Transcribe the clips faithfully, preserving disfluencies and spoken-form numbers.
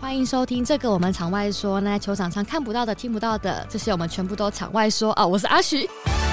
欢迎收听这个我们场外说，那在球场上看不到的听不到的，这些我们全部都场外说啊！我是阿许。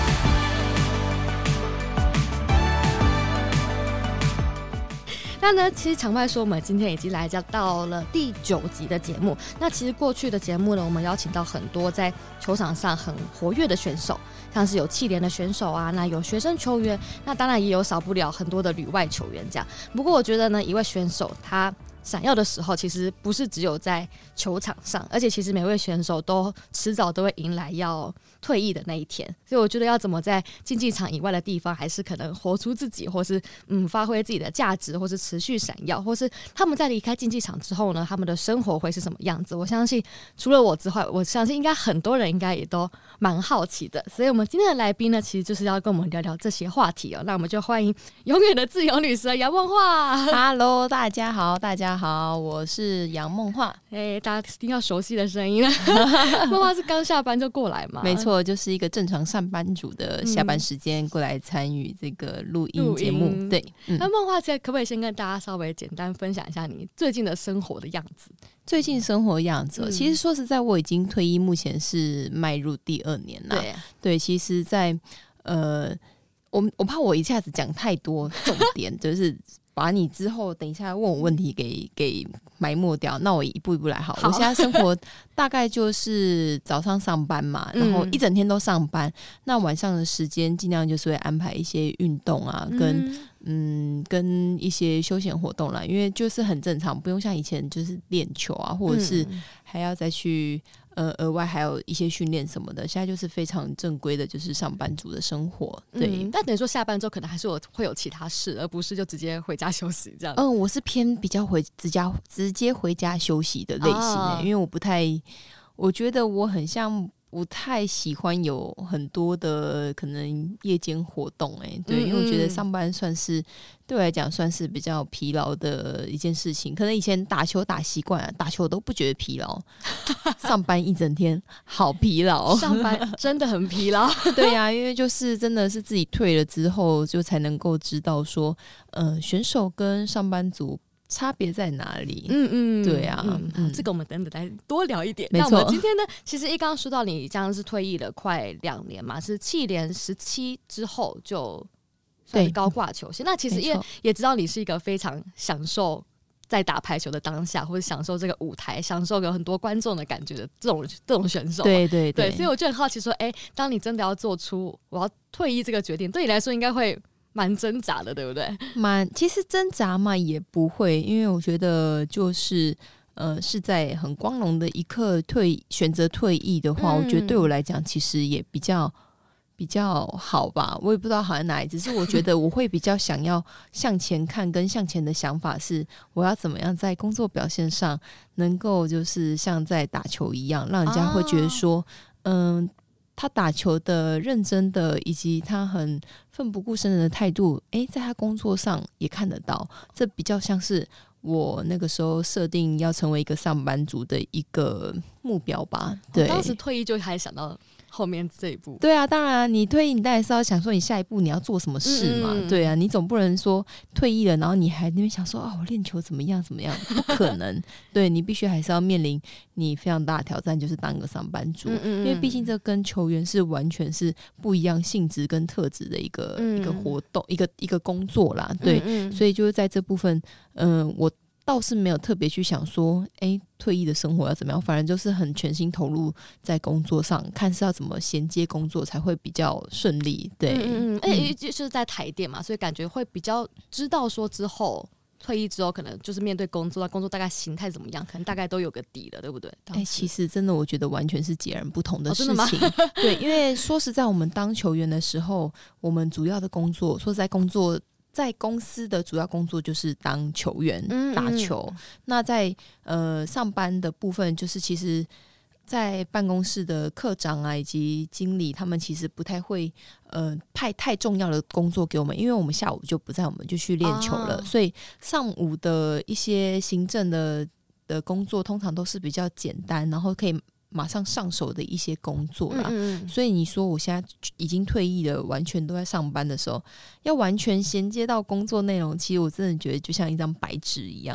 那呢，其实场外说，我们今天已经来到了第九集的节目。那其实过去的节目呢，我们邀请到很多在球场上很活跃的选手，像是有企联的选手啊，那有学生球员，那当然也有少不了很多的旅外球员这样。不过我觉得呢，一位选手他闪耀的时候，其实不是只有在球场上，而且其实每位选手都迟早都会迎来要退役的那一天。所以我觉得要怎么在竞技场以外的地方，还是可能活出自己，或是嗯发挥自己的价值，或是持续闪耀，或是他们在离开竞技场之后呢，他们的生活会是什么样子？我相信除了我之外，我相信应该很多人应该也都蛮好奇的。所以我们今天的来宾呢，其实就是要跟我们聊聊这些话题哦。那我们就欢迎永远的自由女神杨梦话。 Hello， 大家好，大家好，我是杨梦话。 哎、欸，大家听到熟悉的声音了。梦话是刚下班就过来吗？ 没错，就是一个正常上班族的下班时间过来参与这个录音节目。嗯、对， 嗯、那梦话可不可以先跟大家稍微简单分享一下你最近的生活的样子？ 最近生活样子、哦嗯，其实说实在，我已经退役，目前是迈入第二年了。对、啊，对，其实在，在呃，我我怕我一下子讲太多重点，就是把你之后等一下问我问题给给埋没掉。那我一步一步来好。好，我现在生活大概就是早上上班嘛，然后一整天都上班。嗯、那晚上的时间尽量就是会安排一些运动啊，跟。嗯嗯，跟一些休闲活动啦，因为就是很正常，不用像以前就是练球啊，或者是还要再去呃额外还有一些训练什么的。现在就是非常正规的，就是上班族的生活。对， 嗯、但等于说下班之后可能还是有会有其他事，而不是就直接回家休息这样。 嗯，我是偏比较回直家直接回家休息的类型的、欸哦，因为我不太，我觉得我很像。不太喜欢有很多的可能夜间活动、欸，对，嗯嗯，因为我觉得上班算是对我来讲算是比较疲劳的一件事情。可能以前打球打习惯了，打球都不觉得疲劳，上班一整天好疲劳， 上班真的很疲劳。 对呀、啊，因为就是真的是自己退了之后，就才能够知道说，呃，选手跟上班族。差别在哪里？嗯嗯，对啊， 嗯嗯、这个我们等等再多聊一点。 没错， 那我们今天呢，其实一刚刚说到你这样是退役了快两年嘛，是企联十七之后就算是高挂球星。那其实因为也知道你是一个非常享受在打排球的当下，或者享受这个舞台，享受有很多观众的感觉的这种这种选手。 对对 对, 对，所以我就很好奇说，哎、欸，当你真的要做出我要退役这个决定，对你来说应该会。蛮挣扎的，对不对？ 蛮其实挣扎嘛也不会，因为我觉得就是呃是在很光荣的一刻退选择退役的话、嗯，我觉得对我来讲其实也比较比较好吧。我也不知道好在哪里，只是我觉得我会比较想要向前看，跟向前的想法是我要怎么样在工作表现上能够就是像在打球一样，让人家会觉得说，嗯、呃。他打球的认真的，以及他很奋不顾身的态度，诶，在他工作上也看得到。这比较像是我那个时候设定要成为一个上班族的一个目标吧。对， 当时退役就还想到后面这一步。 对啊，当然你退役，你当然是要想说你下一步你要做什么事嘛。嗯、对啊，你总不能说退役了，然后你还那边想说啊，我练球怎么样怎么样，不可能。对，你必须还是要面临你非常大的挑战，就是当个上班族。嗯嗯嗯，因为毕竟这跟球员是完全是不一样性质跟特质的一个、嗯、一个活动，一个一个工作啦。对，嗯嗯，所以就是在这部分，嗯、呃，我。倒是没有特别去想说，哎，退役的生活要怎么样，反而就是很全心投入在工作上，看是要怎么衔接工作才会比较顺利。对， 嗯嗯，而且就是在台电嘛，所以感觉会比较知道说之后退役之后，可能就是面对工作，工作大概形态怎么样，可能大概都有个底了，对不对？ 哎，其实真的，我觉得完全是截然不同的事情。 哦、真的吗？ 对，因为说实在，我们当球员的时候，我们主要的工作，说实在工作。在公司的主要工作就是当球员、嗯、打球、嗯、那在呃上班的部分就是其实在办公室的科长啊以及经理他们其实不太会呃派太重要的工作给我们，因为我们下午就不在，我们就去练球了、哦、所以上午的一些行政的的工作通常都是比较简单，然后可以马上上手的一些工作啦、嗯嗯，所以你说我现在已经退役了，完全都在上班的时候，要完全衔接到工作内容，其实我真的觉得就像一张白纸一样。嗯嗯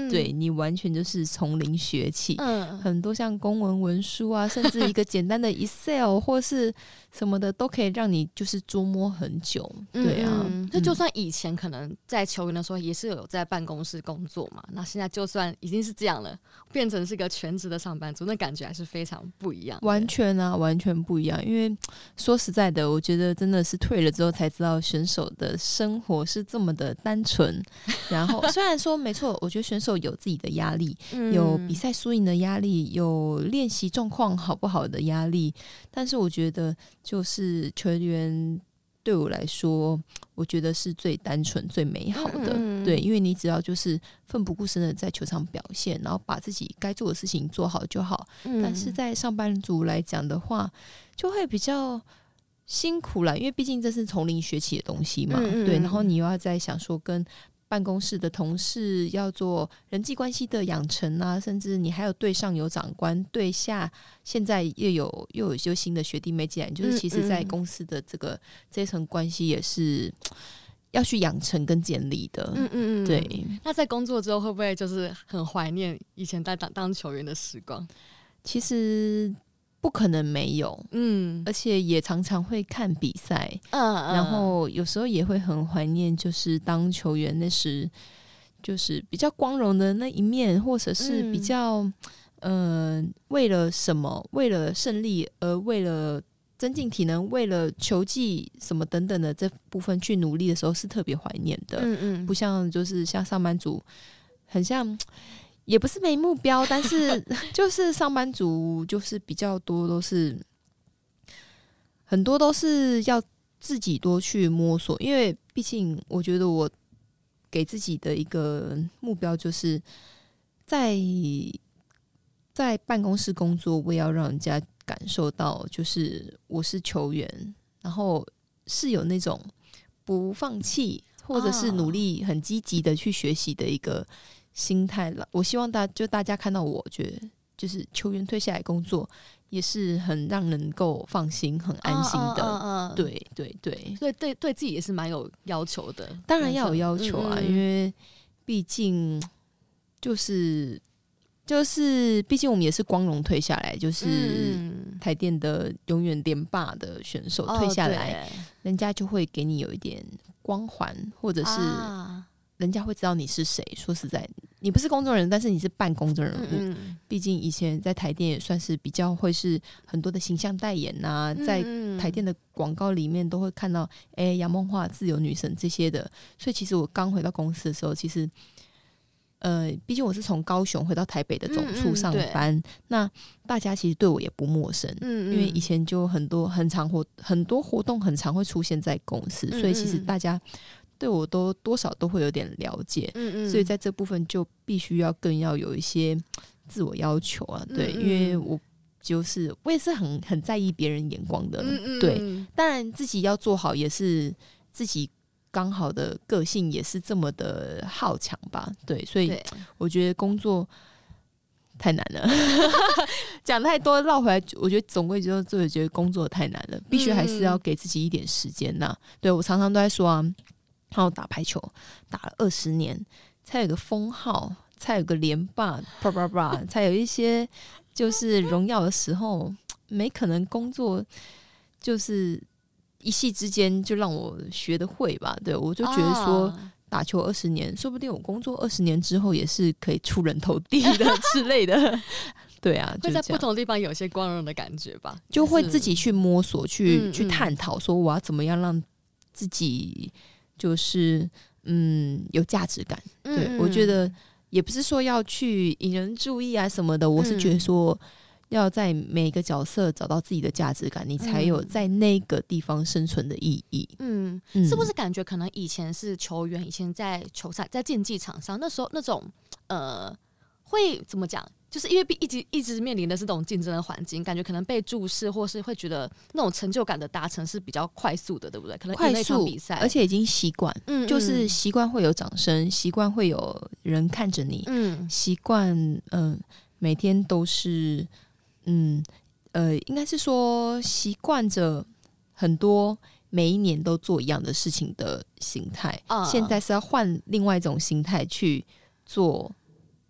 嗯，对，你完全就是从零学起，嗯，很多像公文文书啊，甚至一个简单的 Excel 或是什么的，都可以让你就是琢磨很久。对啊， 那、嗯、就算以前可能在球员的时候也是有在办公室工作嘛，那现在就算已经是这样了，变成是个全职的上班族，那感觉还是非常不一样。 完全啊，完全不一样。因为说实在的，我觉得真的是退了之后才知道选手的生活是这么的单纯。然后虽然说没错，我觉得选手有自己的压力，嗯、有比赛输赢的压力，有练习状况好不好的压力，但是我觉得就是球员对我来说，我觉得是最单纯最美好的。嗯嗯，对，因为你只要就是奋不顾身的在球场表现，然后把自己该做的事情做好就好。嗯、但是在上班族来讲的话，就会比较辛苦啦，因为毕竟这是从零学起的东西嘛。嗯嗯，对，然后你又要在想说跟办公室的同事要做人际关系的养成啊，甚至你还有对上有长官，对下现在又有又有一些新的学弟妹进来，就是其实在公司的这个嗯嗯这一层关系也是要去养成跟建立的。嗯嗯嗯，对。 那在工作之后会不会就是很怀念以前在当当球员的时光？ 其实不可能没有，嗯，而且也常常会看比赛，嗯嗯，然后有时候也会很怀念，就是当球员那时，就是比较光荣的那一面，或者是比较，嗯、呃，为了什么，为了胜利而为了增进体能，为了球技什么等等的这部分去努力的时候，是特别怀念的，嗯嗯，不像就是像上班族，很像。也不是没目标，但是就是上班族就是比较多都是很多都是要自己多去摸索，因为毕竟我觉得我给自己的一个目标就是在在办公室工作，我也要让人家感受到就是我是球员，然后是有那种不放弃或者是努力很积极的去学习的一个心态了。我希望大就大家看到我觉得就是球员退下来工作也是很让人够放心很安心的。哦哦哦哦，对对对， 所以对对自己也是蛮有要求的。 当然要有要求啊，嗯嗯，因为毕竟就是就是毕竟我们也是光荣退下来，就是台电的永远连霸的选手退下来，哦，人家就会给你有一点光环，或者是人家会知道你是谁。说实在，你不是公众人物，但是你是半公众人物。嗯嗯，毕竟以前在台电也算是比较会是很多的形象代言啊，嗯嗯，在台电的广告里面都会看到哎杨梦桦、自由女神这些的。所以其实我刚回到公司的时候，其实呃，毕竟我是从高雄回到台北的总处上班，嗯嗯，那大家其实对我也不陌生。嗯嗯，因为以前就很多很常活很多活动很常会出现在公司，嗯嗯，所以其实大家对我都多少都会有点了解。嗯嗯，所以在这部分就必须要更要有一些自我要求啊。对，嗯嗯，因为我就是我也是很很在意别人眼光的。嗯嗯，对，当然自己要做好也是自己刚好的个性也是这么的好强吧。对，所以我觉得工作太难了讲太多绕回来，我觉得总归就就觉得工作太难了，必须还是要给自己一点时间呐。嗯，对，我常常都在说啊，然后打排球打了二十年才有个封号，才有个连霸啪啪啪才有一些就是荣耀的时候，没可能工作就是一夕之间就让我学得会吧。对，我就觉得说打球二十年，说不定我工作二十年之后也是可以出人头地的之类的对啊， 会在不同的地方有些光荣的感觉吧， 就会自己去摸索去、嗯、去探讨说我要怎么样让自己就是嗯有价值感。对、嗯、我觉得也不是说要去引人注意啊什么的，我是觉得说要在每个角色找到自己的价值感，你才有在那个地方生存的意义。嗯， 嗯，是不是感觉可能以前是球员，以前在球赛在竞技场上，那时候那种呃会怎么讲？就是因为一直一直面临的是这种竞争的环境，感觉可能被注视，或是会觉得那种成就感的达成是比较快速的，对不对？可能快速比赛，而且已经习惯，嗯，就是习惯会有掌声，习惯会有人看着你，嗯，习惯嗯、呃、每天都是嗯呃，应该是说习惯着很多每一年都做一样的事情的心态、嗯，现在是要换另外一种心态去做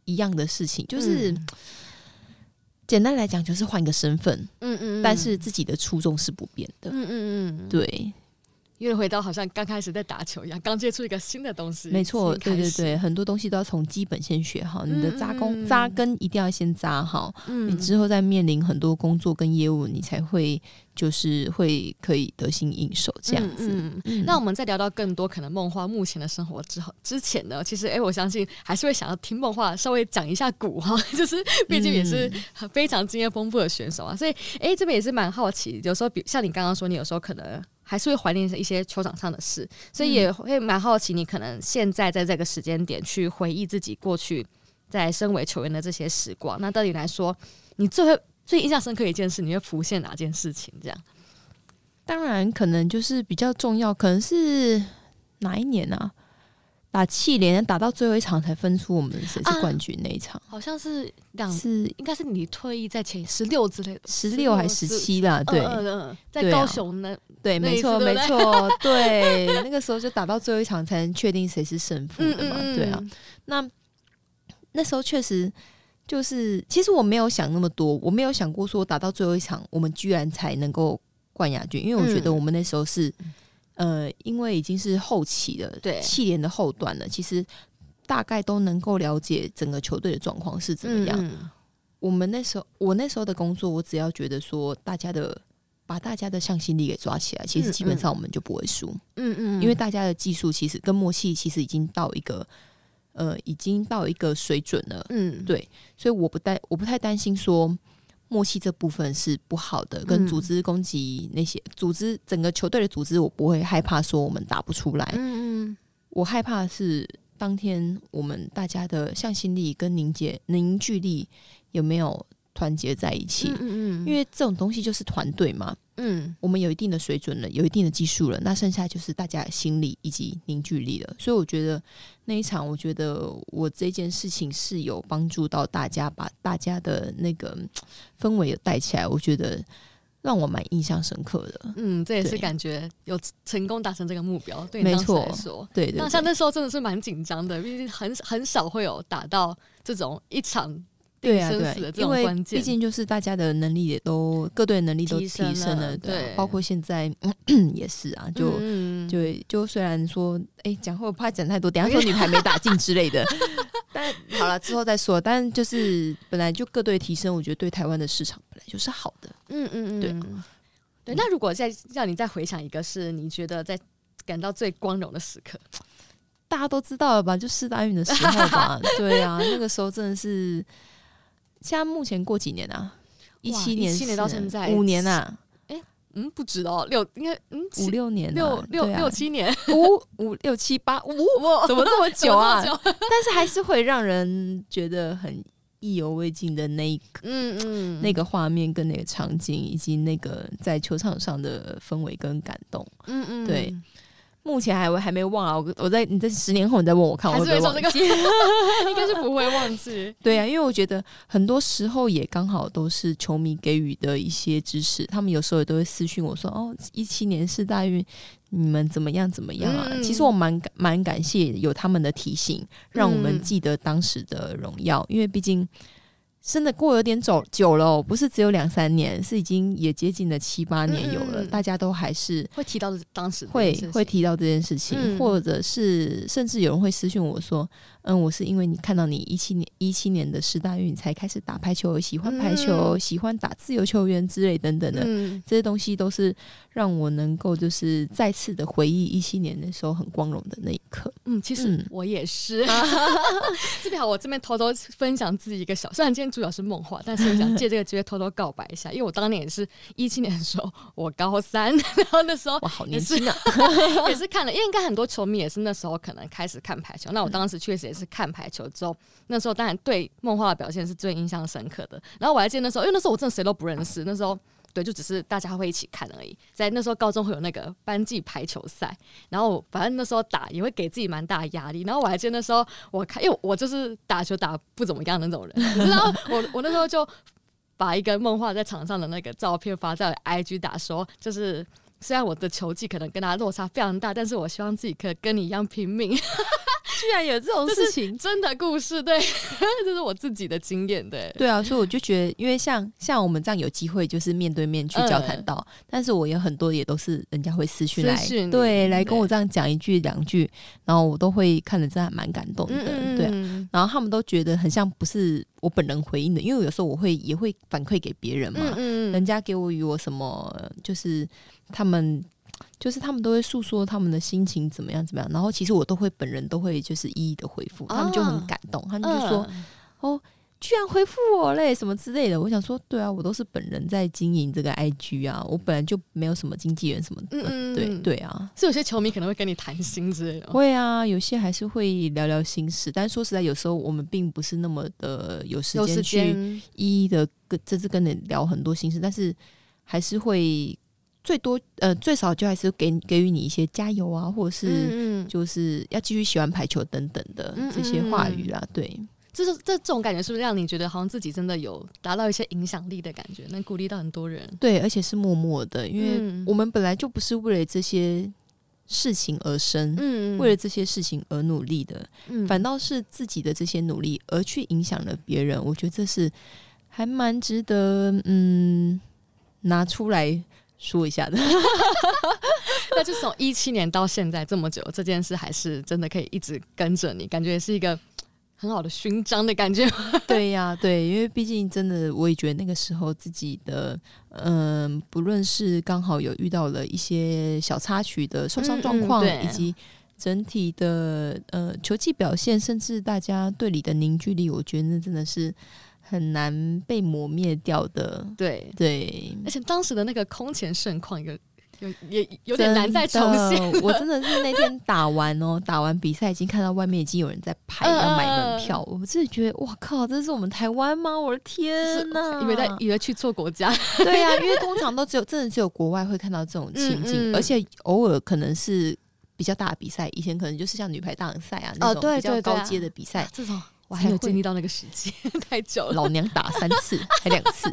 一样的事情，就是、嗯、简单来讲就是换一个身份，嗯 嗯, 嗯，但是自己的初衷是不变的，嗯嗯嗯，对。 因为回到好像刚开始在打球一样，刚接触一个新的东西， 没错，对对对，很多东西都要从基本先学好，你的扎根、嗯、扎根一定要先扎好、嗯，你之后再面临很多工作跟业务，你才会就是会可以得心应手这样子。嗯嗯嗯、那我们在聊到更多可能梦话目前的生活之后之前呢，其实哎、欸，我相信还是会想要听梦话稍微讲一下鼓哈，就是毕竟也是非常经验丰富的选手啊，所以哎、欸，这边也是蛮好奇，有时候比像你刚刚说，你有时候可能还是会怀念一些球场上的事，所以也会蛮好奇你可能现在在这个时间点去回忆自己过去在身为球员的这些时光，那对你来说你最会最印象深刻的一件事，你会浮现哪件事情这样？ 当然可能就是比较重要，可能是哪一年啊，打气联打到最后一场才分出我们谁是冠军那一场、 啊、好像是两是应该是你退役在前十六之类的， 十六还十七啦，对、嗯嗯、在高雄那对、啊、对没错没错对那个时候就打到最后一场才能确定谁是胜负的嘛，嗯嗯嗯对啊，那那时候确实就是其实我没有想那么多，我没有想过说打到最后一场我们居然才能够冠亚军，因为我觉得我们那时候是、嗯、呃，因为已经是后期了，对，气联的后段了，其实大概都能够了解整个球队的状况是怎么样、嗯、我们那时候我那时候的工作，我只要觉得说大家的把大家的向心力给抓起来，其实基本上我们就不会输，嗯嗯，因为大家的技术其实跟默契其实已经到一个呃，已经到一个水准了，嗯，对，所以我不担我不太担心说默契这部分是不好的，跟组织攻击那些、嗯、组织整个球队的组织，我不会害怕说我们打不出来，嗯嗯，我害怕的是当天我们大家的向心力跟凝结凝聚力有没有团结在一起，嗯嗯嗯，因为这种东西就是团队嘛，嗯，我们有一定的水准了，有一定的技术了，那剩下就是大家的心力以及凝聚力了。所以我觉得那一场，我觉得我这件事情是有帮助到大家，把大家的那个氛围有带起来，我觉得让我蛮印象深刻的。 嗯，这也是感觉有成功达成这个目标，对你当时来说， 对 对, 对。 那像那时候真的是蛮紧张的，毕竟很很少会有打到这种一场。 对啊，对啊，因为毕竟就是大家的能力也都各队的能力都提升了，升了对、啊，对，包括现在、嗯、也是啊，就、嗯、就就虽然说，哎，讲会我怕讲太多，等一下说女排没打进之类的，但好了之后再说。但就是本来就各队提升，我觉得对台湾的市场本来就是好的，嗯嗯嗯，对对。那如果再让你再回想一个，是你觉得在感到最光荣的时刻？ 大家都知道了吧？就世大运的时候吧，对啊，那个时候真的是。现在目前过几年啊？一七年， 一七年到现在五年啊？ 哎、欸，嗯，不止哦，六应该嗯五六年、啊， 六六、啊、六七年， 五五六七八五，怎么这么久啊？但是还是会让人觉得很意犹未尽的那一个，嗯嗯，那个画面跟那个场景，以及那个在球场上的氛围跟感动，嗯嗯，对。目前还还没忘啊！我我在你在十年后你再问我看，我会不会忘记？ 应该是不会忘记。 对啊，因为我觉得很多时候也刚好都是球迷给予的一些支持，他们有时候也都会私讯我说：“哦，一七年世大运你们怎么样怎么样啊？”嗯、其实我蛮蛮感谢有他们的提醒，让我们记得当时的荣耀，嗯、因为毕竟。真的过有点走久了、哦，不是只有两三年，是已经也接近了七八年有了、嗯嗯，大家都还是会提到当时会会提到这件事情、嗯，或者是甚至有人会私讯我说，嗯，我是因为你看到你一七年一七年的世大运才开始打排球，喜欢排球、嗯，喜欢打自由球员之类等等的、嗯，这些东西都是让我能够就是再次的回忆一七年的时候很光荣的那一刻。 嗯，其实我也是。嗯、这边好，我这边偷偷分享自己一个小，虽然今天主角是梦话，但是我想借这个机会偷偷告白一下，因为我当年也是一七年的时候，我高三，然后那时候哇，好年轻啊， 也是看了，因为应该很多球迷也是那时候可能开始看排球，那我当时确实也是看排球之后，那时候当然对梦话的表现是最印象深刻的。然后我还记得那时候，因为那时候我真的谁都不认识，那时候。对，就只是大家会一起看而已。在那时候高中会有那个班级排球赛，然后反正那时候打也会给自己蛮大的压力。然后我还记得那时候我看，因为我就是打球打不怎么样的那种人，然后我我那时候就把一个梦话在场上的那个照片发在 I G 打说，就是虽然我的球技可能跟他落差非常大，但是我希望自己可以跟你一样拼命。 居然有这种事情， 真的故事，对，这是我自己的经验，对， 对啊，所以我就觉得，因为像像我们这样有机会就是面对面去交谈到，嗯、但是我有很多也都是人家会私讯来，对，来跟我这样讲一句两句，然后我都会看得真的还蛮感动的，嗯、对、啊，然后他们都觉得很像不是我本人回应的，因为有时候我会也会反馈给别人嘛，嗯嗯人家给我与我什么，就是他们。就是他们都会诉说他们的心情怎么样怎么样，然后其实我都会本人都会就是一一的回复，他们就很感动，他们就说、嗯、哦居然回复我嘞什么之类的。我想说对啊，我都是本人在经营这个 I G 啊，我本来就没有什么经纪人什么的，嗯对对啊， 是有些球迷可能会跟你谈心之类的， 会啊，有些还是会聊聊心事，但说实在有时候我们并不是那么的有时间去一一的跟这次跟你聊很多心事，但是还是会最多呃最少就还是给给予你一些加油啊，或者是就是要继续喜欢排球等等的这些话语啦，对。 这这这种感觉是不是让你觉得好像自己真的有达到一些影响力的感觉，能鼓励到很多人？ 对，而且是默默的，因为我们本来就不是为了这些事情而生，嗯，为了这些事情而努力的，嗯，反倒是自己的这些努力而去影响了别人，我觉得这是还蛮值得嗯拿出来说一下的。 那就从一七年到现在这么久，这件事还是真的可以一直跟着你，感觉也是一个很好的勋章的感觉。 对呀、啊，对，因为毕竟真的我也觉得那个时候自己的嗯、呃，不论是刚好有遇到了一些小插曲的受伤状况、嗯嗯、以及整体的呃球技表现，甚至大家队里的凝聚力，我觉得那真的是很难被磨灭掉的。对对， 而且当时的那个空前盛况，有有也有点难再重现。 我真的是那天打完哦，打完比赛已经看到外面已经有人在排要买门票，呃、我真的觉得哇靠，这是我们台湾吗？我的天哪！ 以为在以为去错国家。 对啊，因为通常都只有真的只有国外会看到这种情境，嗯嗯而且偶尔可能是比较大的比赛，以前可能就是像女排大奖赛啊那种比较高阶的比赛、哦啊， 这种。我还没有经历到那个时期，太久了。 老娘打三次，还两次。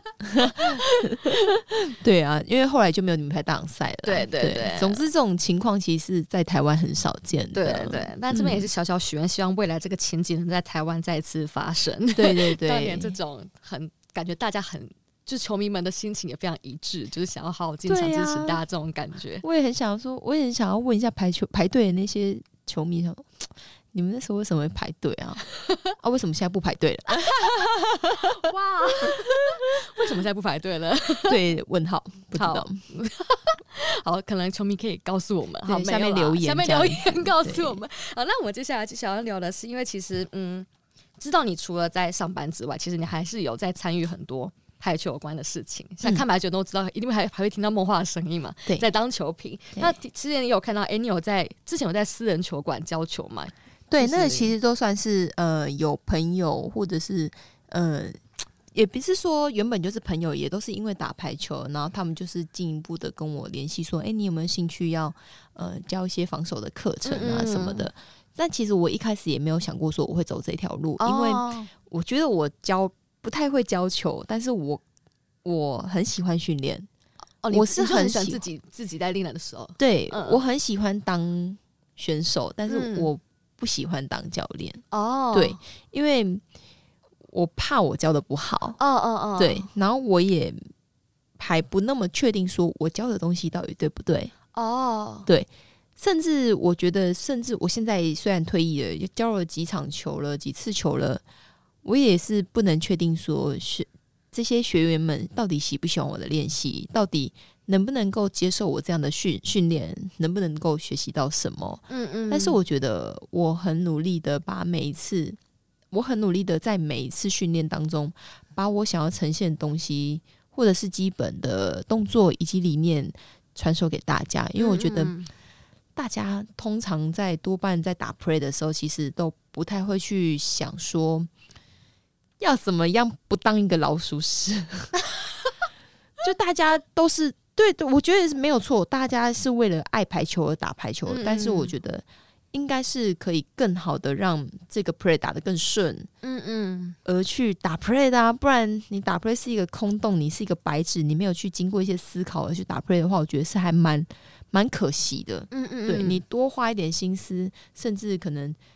对啊，因为后来就没有女排大奖赛了。 对对 对, 对。 总之，这种情况其实在台湾很少见的。 对对。但这边也是小小许愿，希望未来这个情景能在台湾再次发生。 对对对。 当年这种很感觉大家很。就是球迷们的心情也非常一致，就是想要好好进场支持大家这种感觉。 啊、我也很想说，我也很想要问一下排球排队的那些球迷，想你们那时候为什么会排队啊？啊，为什么现在不排队了？ 哇，为什么现在不排队了？ 对，问号，不知道。 好, 好，可能球迷可以告诉我们，好， 下面留言， 下面留言告诉我们。好，那我们接下来就想要聊的是，因为其实嗯。知道你除了在上班之外，其实你还是有在参与很多排球有关的事情。像看排球都知道，一定还还会听到梦话的声音嘛。对，在当球评。那之前也有看到，哎、欸，你有在之前有在私人球馆教球吗？ 对，就是、那个其实都算是呃有朋友，或者是呃也不是说原本就是朋友，也都是因为打排球，然后他们就是进一步的跟我联系说，哎、欸，你有没有兴趣要呃教一些防守的课程啊什么的。嗯嗯但其实我一开始也没有想过说我会走这条路，哦、因为我觉得我教不太会教球，但是我我很喜欢训练。 哦，我是很喜欢自己自己在练的时候， 对、嗯、我很喜欢当选手，但是我不喜欢当教练。哦、嗯，对，因为我怕我教的不好。哦哦哦，对，然后我也还不那么确定说我教的东西到底对不对。哦，对。甚至我觉得，甚至我现在虽然退役了，教了几场球了，几次球了，我也是不能确定说学这些学员们到底喜不喜欢我的练习，到底能不能够接受我这样的训训练，能不能够学习到什么。嗯嗯。但是我觉得我很努力的把每一次，我很努力的在每一次训练当中，把我想要呈现的东西，或者是基本的动作以及理念传授给大家，因为我觉得。嗯嗯大家通常在多半在打 play 的时候，其实都不太会去想说要怎么样不当一个老鼠屎。就大家都是对，我觉得是没有错，大家是为了爱排球而打排球，嗯嗯但是我觉得应该是可以更好的让这个 play 打得更顺，嗯嗯，而去打 play 的啊，不然你打 play 是一个空洞，你是一个白纸，你没有去经过一些思考而去打 play 的话，我觉得是还蛮蛮可惜的。嗯嗯嗯，对，你多花一点心思，甚至可能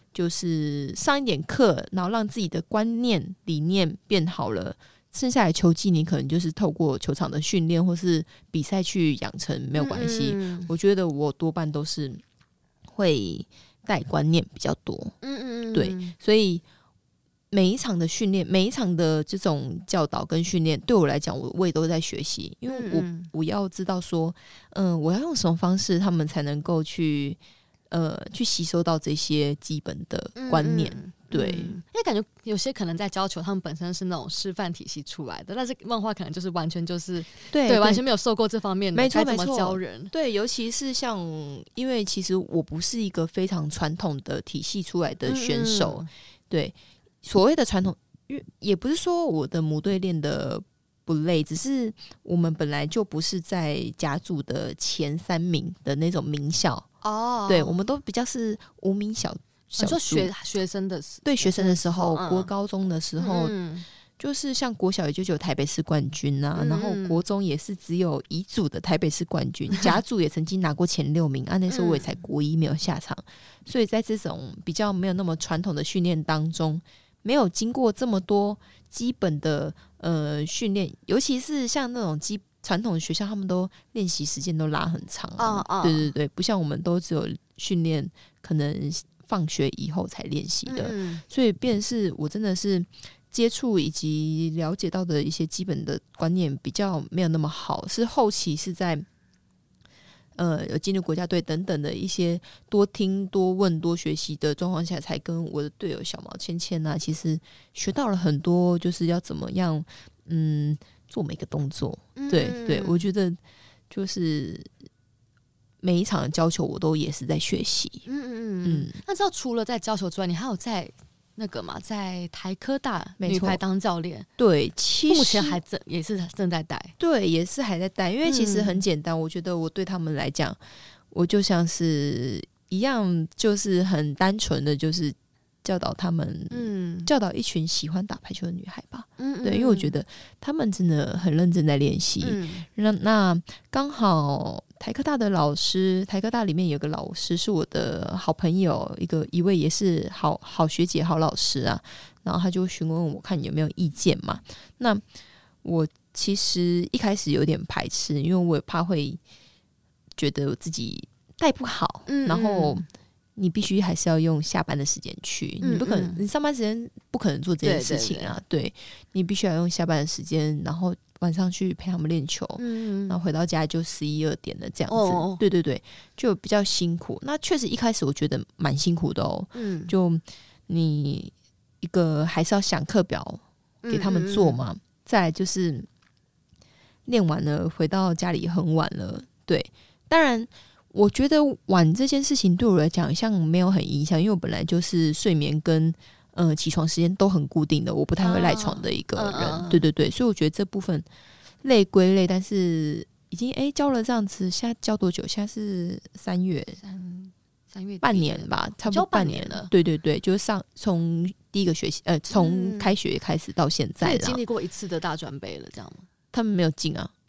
就是上一点课，然后让自己的观念理念变好了，剩下来球技你可能就是透过球场的训练或是比赛去养成，没有关系。嗯嗯，我觉得我多半都是会带观念比较多。嗯嗯嗯，对，所以每一场的训练，每一场的这种教导跟训练，对我来讲，我我也都在学习，因为我我要知道说，嗯、呃，我要用什么方式，他们才能够去呃去吸收到这些基本的观念。嗯嗯，对， 因为感觉有些可能在教球，他们本身是那种师范体系出来的，但是漫画可能就是完全就是对对完全没有受过这方面的， 没错该怎么教人。 对，尤其是像，因为其实我不是一个非常传统的体系出来的选手，嗯嗯，对。所谓的传统，也不是说我的母队练的不累，只是我们本来就不是在甲组的前三名的那种名校哦，对，我们都比较是无名小小。 你说学学生的对学生的时候，嗯、国高中的时候，嗯、就是像国小也就只有台北市冠军啊，嗯、然后国中也是只有乙组的台北市冠军，甲组也曾经拿过前六名啊，那时候我也才国一没有下场，嗯、所以在这种比较没有那么传统的训练当中。没有经过这么多基本的呃训练，尤其是像那种基传统的学校，他们都练习时间都拉很长啊。Oh, oh. 对对对，不像我们都只有训练，可能放学以后才练习的。嗯、所以，便是我真的是接触以及了解到的一些基本的观念比较没有那么好，是后期是在。呃，有进入国家队等等的一些多听多问多学习的状况下，才跟我的队友小毛芊芊啊，其实学到了很多，就是要怎么样嗯做每个动作。嗯、对对，我觉得就是每一场的教球，我都也是在学习。嗯嗯嗯嗯。那知道除了在教球之外，你还有在那个嘛，在台科大女排当教练？ 对，其实目前还正也是正在带。 对，也是还在带，因为其实很简单，嗯、我觉得我对他们来讲，我就像是一样，就是很单纯的就是教导他们，嗯，教导一群喜欢打排球的女孩吧。嗯，对，因为我觉得他们真的很认真在练习。嗯，那那刚好。台科大的老师，台科大里面有个老师是我的好朋友，一个一位也是好好学姐、好老师啊。然后他就询问我看有没有意见嘛。那我其实一开始有点排斥，因为我也怕会觉得我自己带不好，嗯嗯，然后你必须还是要用下班的时间去，嗯嗯，你不可能，你上班时间不可能做这件事情啊。对，对，对，对，你必须要用下班的时间，然后。晚上去陪他们练球，嗯，然后回到家就十一二点了，这样子。哦，对对对，就比较辛苦。那确实一开始我觉得蛮辛苦的哦。嗯，就你一个还是要想课表给他们做嘛，嗯嗯嗯，再来就是练完了回到家里很晚了。对，当然我觉得晚这件事情对我来讲像没有很影响，因为我本来就是睡眠跟。呃，起床时间都很固定的，我不太会赖床的一个人，啊、对对对，所以我觉得这部分累归累，但是已经哎教了这样子，现在教多久？现在是三月， 三三月半年吧，差不多半年了。对对对，就是上从第一个学期，呃，从开学开始到现在了， 经历过一次的大转杯了，这样吗？ 他们没有进啊。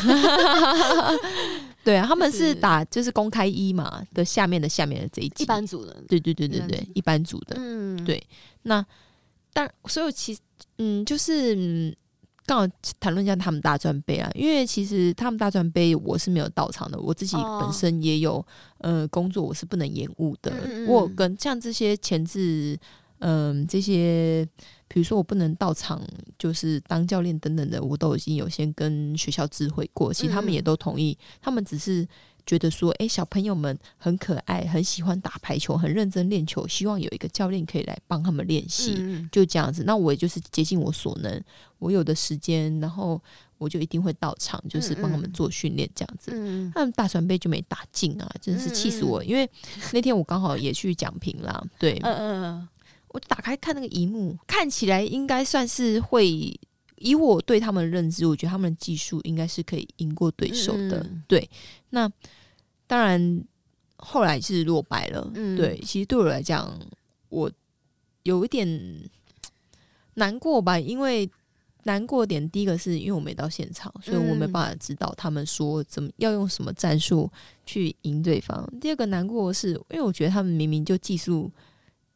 对啊，他们是打就是公开一嘛的下面的下面的这一级一般组的， 对对对对对，一般组的，嗯，对。那但所以其实嗯，就是刚好谈论一下他们大专杯啊，因为其实他们大专杯我是没有到场的，我自己本身也有、哦、呃工作，我是不能延误的。嗯嗯，我有跟像这些前置嗯、呃、这些。比如说我不能到场就是当教练等等的，我都已经有先跟学校知会过，其实他们也都同意，嗯、他们只是觉得说哎，小朋友们很可爱，很喜欢打排球，很认真练球，希望有一个教练可以来帮他们练习，嗯、就这样子。那我也就是竭尽我所能，我有的时间，然后我就一定会到场，就是帮他们做训练这样子。嗯、他们大传杯就没打进啊，真的是气死我，嗯、因为那天我刚好也去讲评啦，对，嗯嗯。我打开看那个萤幕，看起来应该算是会，以我对他们的认知，我觉得他们的技术应该是可以赢过对手的。嗯、对，那当然后来是落败了。嗯、对，其实对我来讲，我有一点难过吧，因为难过点，第一个是因为我没到现场，所以我没办法知道他们说怎么要用什么战术去赢对方。第二个难过的是，因为我觉得他们明明就技术。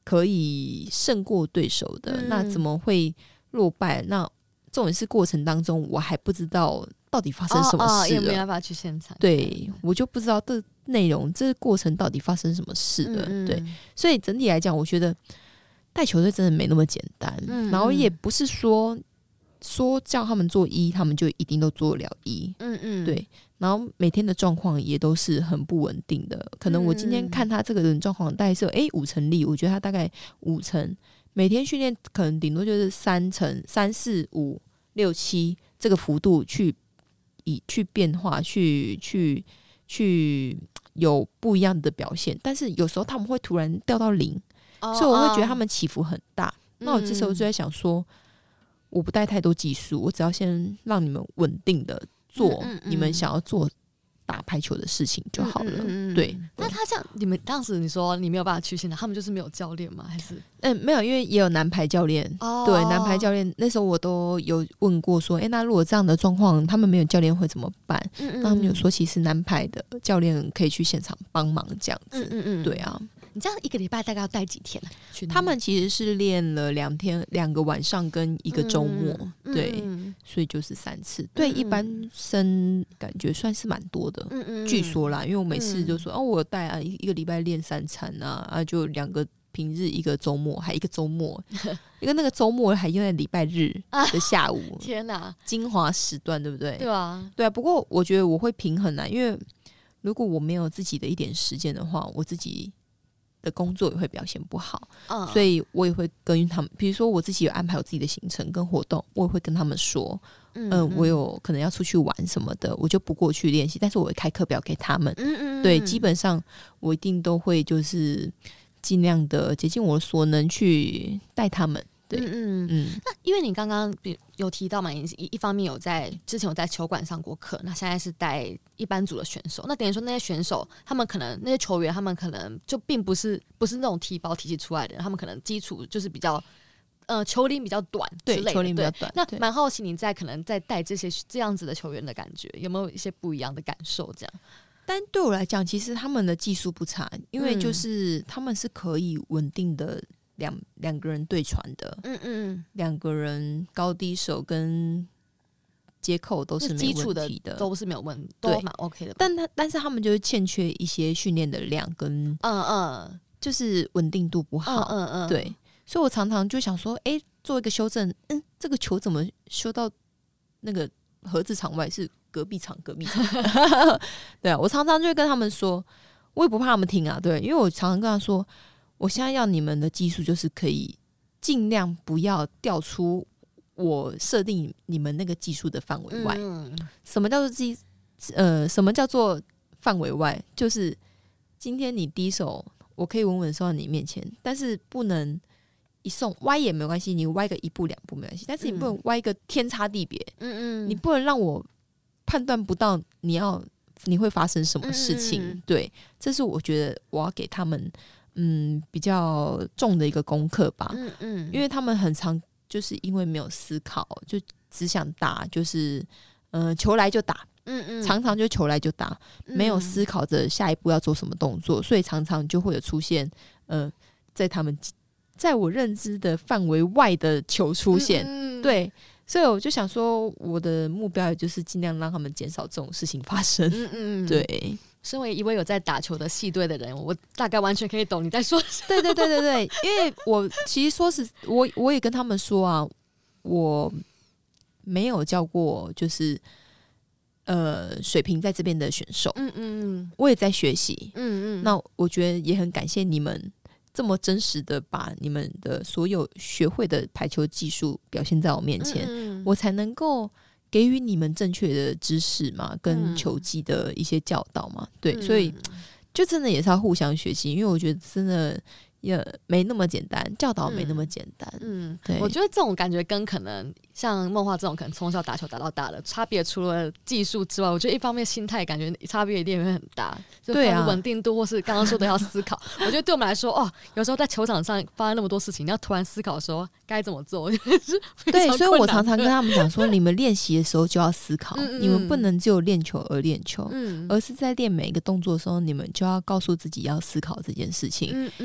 可以胜过对手的，嗯、那怎么会落败？那重点是过程当中我还不知道到底发生什么事了，哦哦、 也没办法去现场， 对，我就不知道这内容这过程到底发生什么事了，嗯嗯对，所以整体来讲，我觉得带球队真的没那么简单，嗯嗯然后也不是说说叫他们做一，他们就一定都做得了一，嗯嗯，对。然后每天的状况也都是很不稳定的，可能我今天看他这个人状况大概是诶五成力，我觉得他大概五成，每天训练可能顶多就是三成三四五六七这个幅度去以去变化，去去去有不一样的表现，但是有时候他们会突然掉到零，哦、所以我会觉得他们起伏很大。哦、那我这时候就在想说，我不带太多技术，我只要先让你们稳定的。做你们想要做打排球的事情就好了。嗯嗯嗯对， 那他这样，你们当时你说你没有办法去现场，他们就是没有教练吗？还是？ 嗯，没有，因为也有男排教练。哦，对，男排教练那时候我都有问过说，哎、欸，那如果这样的状况，他们没有教练会怎么办？嗯嗯那他们有说，其实男排的教练可以去现场帮忙这样子。嗯嗯嗯对啊。 你这样一个礼拜大概要带几天、啊、 他们其实是练了两天，两个晚上跟一个周末，嗯、对、嗯，所以就是三次。对、嗯、一般生感觉算是蛮多的，嗯嗯，据说啦，因为我每次就说、嗯、哦，我带啊，一个礼拜练三餐啊，啊，就两个平日一个周末，还一个周末，一个那个周末还用在礼拜日的下午， 啊、天哪， 精华时段，对不对？ 对啊， 对啊。不过我觉得我会平衡啊，因为如果我没有自己的一点时间的话，我自己的工作也会表现不好，嗯、所以我也会跟他们，比如说我自己有安排我自己的行程跟活动，我也会跟他们说，嗯、呃，我有可能要出去玩什么的，我就不过去练习，但是我会开课表给他们，嗯嗯，对，基本上我一定都会就是尽量的竭尽我所能去带他们。对，嗯嗯嗯。那因为你刚刚有提到嘛，一一方面有在之前有在球馆上过课，那现在是带一般组的选手，那等于说那些选手他们可能那些球员他们可能就并不是不是那种体保体系出来的人，他们可能基础就是比较呃球龄比较短之类的， 对，球龄比较短。 那蛮好奇你在可能在带这些这样子的球员的感觉，有没有一些不一样的感受？这样。 但对我来讲，其实他们的技术不差，因为就是他们是可以稳定的。两两个人对传的，嗯嗯，两个人高低手跟接扣都是没问题的，基础的都是没有问题，都蛮 OK 的。 但他但是他们就是欠缺一些训练的量跟，嗯嗯，就是稳定度不好，嗯嗯嗯，对。所以我常常就想说，哎、欸，做一个修正，嗯，这个球怎么修到那个盒子场外是隔壁场隔壁场？对啊，我常常就会跟他们说，我也不怕他们听啊，对，因为我常常跟他说。我现在要你们的技术就是可以尽量不要掉出我设定你们那个技术的范围外。嗯、什么叫做技呃什么叫做范围外？就是今天你第一手我可以稳稳送到你面前，但是不能一送歪也没关系，你歪个一步两步没关系，但是你不能歪个天差地别。嗯嗯，你不能让我判断不到你要你会发生什么事情。嗯嗯对，这是我觉得我要给他们。嗯，比较重的一个功课吧。嗯嗯，因为他们很常就是因为没有思考，就只想打，就是呃球来就打。嗯嗯，常常就球来就打，没有思考着下一步要做什么动作，所以常常就会有出现呃在他们在我认知的范围外的球出现。嗯嗯对，所以我就想说，我的目标也就是尽量让他们减少这种事情发生。嗯嗯，对。 身为一位有在打球的系队的人，我大概完全可以懂你在说什么。 对对对对对，因为我其实说是我我也跟他们说啊，我没有教过就是呃水平在这边的选手，嗯嗯，我也在学习，嗯嗯，那我觉得也很感谢你们这么真实的把你们的所有学会的排球技术表现在我面前，嗯嗯我才能够。给予你们正确的知识嘛，跟球技的一些教导嘛，嗯、对，所以就真的也是要互相学习，因为我觉得真的也没那么简单，教导没那么简单。嗯，对， 我觉得这种感觉跟可能像梦话这种可能从小打球打到大的差别，除了技术之外，我觉得一方面心态感觉差别一定会很大，就对啊，稳定度或是刚刚说的要思考。我觉得对我们来说，哦，有时候在球场上发生那么多事情，你要突然思考说该怎么做， 对，所以我常常跟他们讲说，你们练习的时候就要思考，嗯嗯你们不能只有练球而练球，嗯、而是在练每一个动作的时候，你们就要告诉自己要思考这件事情。嗯嗯，你不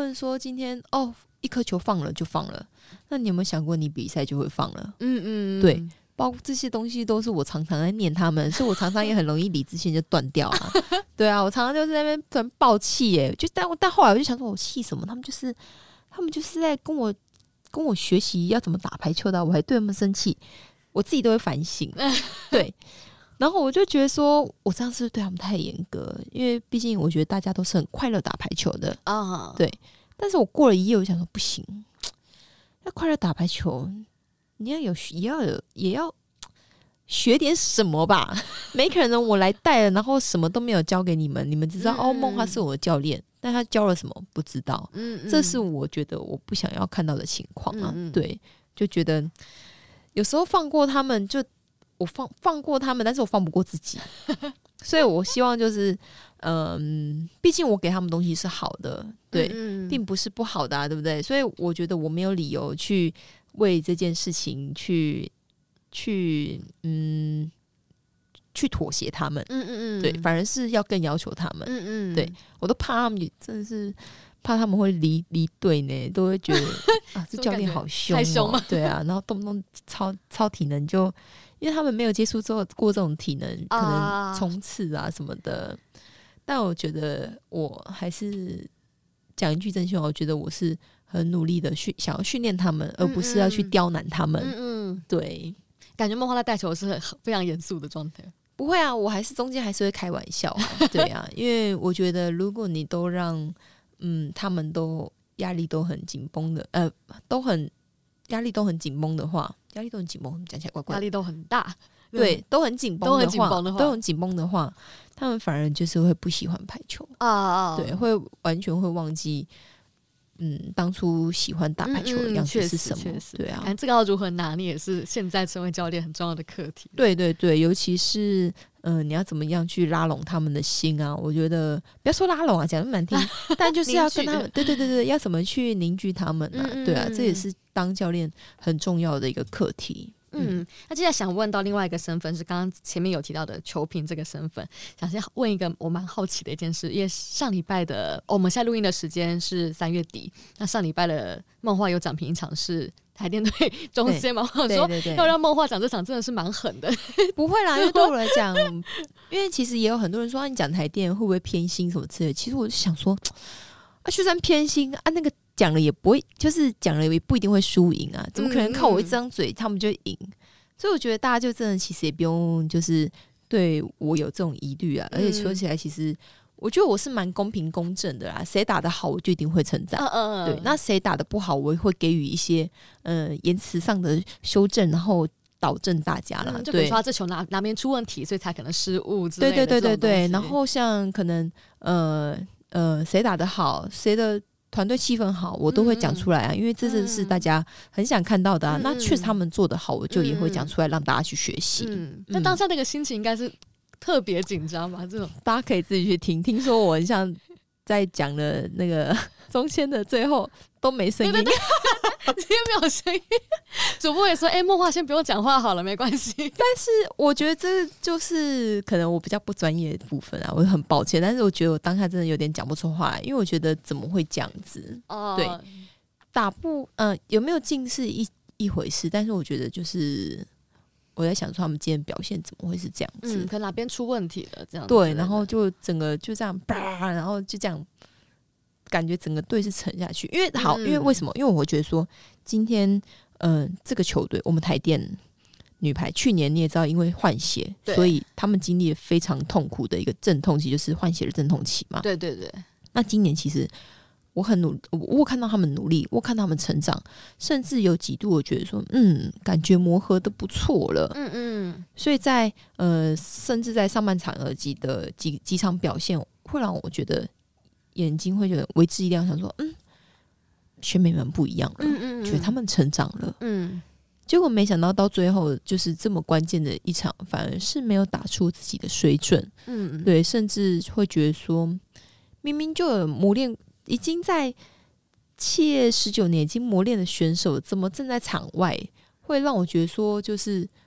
论说今天哦一颗球放了就放了，那你有没有想过你比赛就会放了？嗯嗯，对，包括这些东西都是我常常在念他们，所以我常常也很容易理智线就断掉啊。对啊，我常常就是在那边突然爆气耶，就但但后来我就想说，我气什么？他们就是他们就是在跟我跟我学习要怎么打排球的，我还对他们生气，我自己都会反省。对。然后我就觉得说，我这样是不是对他们太严格？因为毕竟我觉得大家都是很快乐打排球的啊。Oh. 对，但是我过了一夜，我想说不行，要快乐打排球，你要有也要有也要学点什么吧。没可能我来带了，然后什么都没有教给你们，你们只知道、嗯、哦，梦花是我的教练，但他教了什么不知道。嗯嗯，这是我觉得我不想要看到的情况啊。嗯嗯，对，就觉得有时候放过他们就。我放放过他们，但是我放不过自己，所以我希望就是，嗯，毕竟我给他们东西是好的，对，嗯嗯，并不是不好的啊，对不对？所以我觉得我没有理由去为这件事情去去嗯去妥协他们，嗯嗯嗯，对，反而是要更要求他们，嗯嗯，对我都怕他们，真的是怕他们会离离队呢，都会觉得啊，这教练好凶、喔， 太凶了， 对啊，然后动不动超超体能就。因为他们没有接触过这种体能，可能冲刺啊什么的。Uh. 但我觉得我还是讲一句真心话，我觉得我是很努力的训，想要训练他们，嗯嗯，而不是要去刁难他们。嗯嗯，对， 感觉梦花在带球是很非常严肃的状态。 不会啊，我还是中间还是会开玩笑、啊。对啊，因为我觉得如果你都让嗯他们都压力都很紧绷的，呃，都很压力都很紧绷的话。压力都很紧绷，讲起来怪怪的。 压力都很大， 对，都很紧绷， 都很紧绷的话， 都很紧绷的话，他们反而就是会不喜欢排球啊，对，会完全会忘记，嗯，当初喜欢打排球的样子是什么？嗯嗯，对啊， 这个要如何拿捏，也是现在成为教练很重要的课题。 对对对，尤其是嗯、呃，你要怎么样去拉拢他们的心啊？我觉得不要说拉拢啊，讲那么难听，但就是要跟他们，对对对对，要怎么去凝聚他们啊？嗯嗯，对啊，这也是当教练很重要的一个课题。 嗯，那接下来想问到另外一个身份是刚刚前面有提到的球评这个身份，想先问一个我蛮好奇的一件事，因为上礼拜的、哦、我们现在录音的时间是三月底，那上礼拜的梦话有奖评一场是台电对中线嘛，我说要让梦话讲这场真的是蛮狠的。 不会啦，因为对我来讲，因为其实也有很多人说、啊、你讲台电会不会偏心什么之类的，其实我就想说啊，就算偏心啊，那个讲了也不会，就是讲了也不一定会输赢啊，怎么可能靠我一张嘴、嗯、他们就赢？所以我觉得大家就真的其实也不用就是对我有这种疑虑啊，而且说起来其实我觉得我是蛮公平公正的啦，谁打得好我就一定会称赞、嗯嗯、对，那谁打得不好我会给予一些呃言辞上的修正，然后导正大家啦、嗯、 就比如说他这球哪哪边出问题所以才可能失误之类的， 对对对对对，然后像可能呃呃谁打得好谁的团队气氛好我都会讲出来啊、嗯、因为这是大家很想看到的啊、嗯、那确实他们做得好我就也会讲出来让大家去学习。嗯， 那、嗯、当下那个心情应该是特别紧张吧？这种大家可以自己去听，听说我很像在讲的那个中线的最后都没声音，对对对直接没有声音。主播也说：“哎、欸，梦话先不用讲话好了，没关系。” 但是我觉得这就是可能我比较不专业的部分啊，我很抱歉。但是我觉得我当下真的有点讲不出话来，因为我觉得怎么会这样子？哦，对，打不嗯、呃、有没有进是一一回事，但是我觉得就是我在想说他们今天表现怎么会是这样子？ 嗯，可能哪边出问题了这样子？ 对，然后就整个就这样啪，然后就这样。感觉整个队是沉下去，因为好，因为为什么？因为我觉得说今天，嗯、呃，这个球队，我们台电女排去年你也知道，因为换血，所以他们经历了非常痛苦的一个阵痛期，就是换血的阵痛期嘛。 对对对。 那今年其实我很努，我我看到他们努力，我看到他们成长，甚至有几度我觉得说，嗯，感觉磨合的不错了。嗯嗯。所以在呃，甚至在上半场的几的几几场表现，会让我觉得。眼睛会觉得为之一亮，想说嗯，学妹们不一样了，嗯嗯嗯，觉得他们成长了，嗯，结果没想到到最后就是这么关键的一场，反而是没有打出自己的水准，嗯，对，甚至会觉得说，明明就有磨练，已经在企业十九年已经磨练的选手，怎么正在场外，会让我觉得说，就是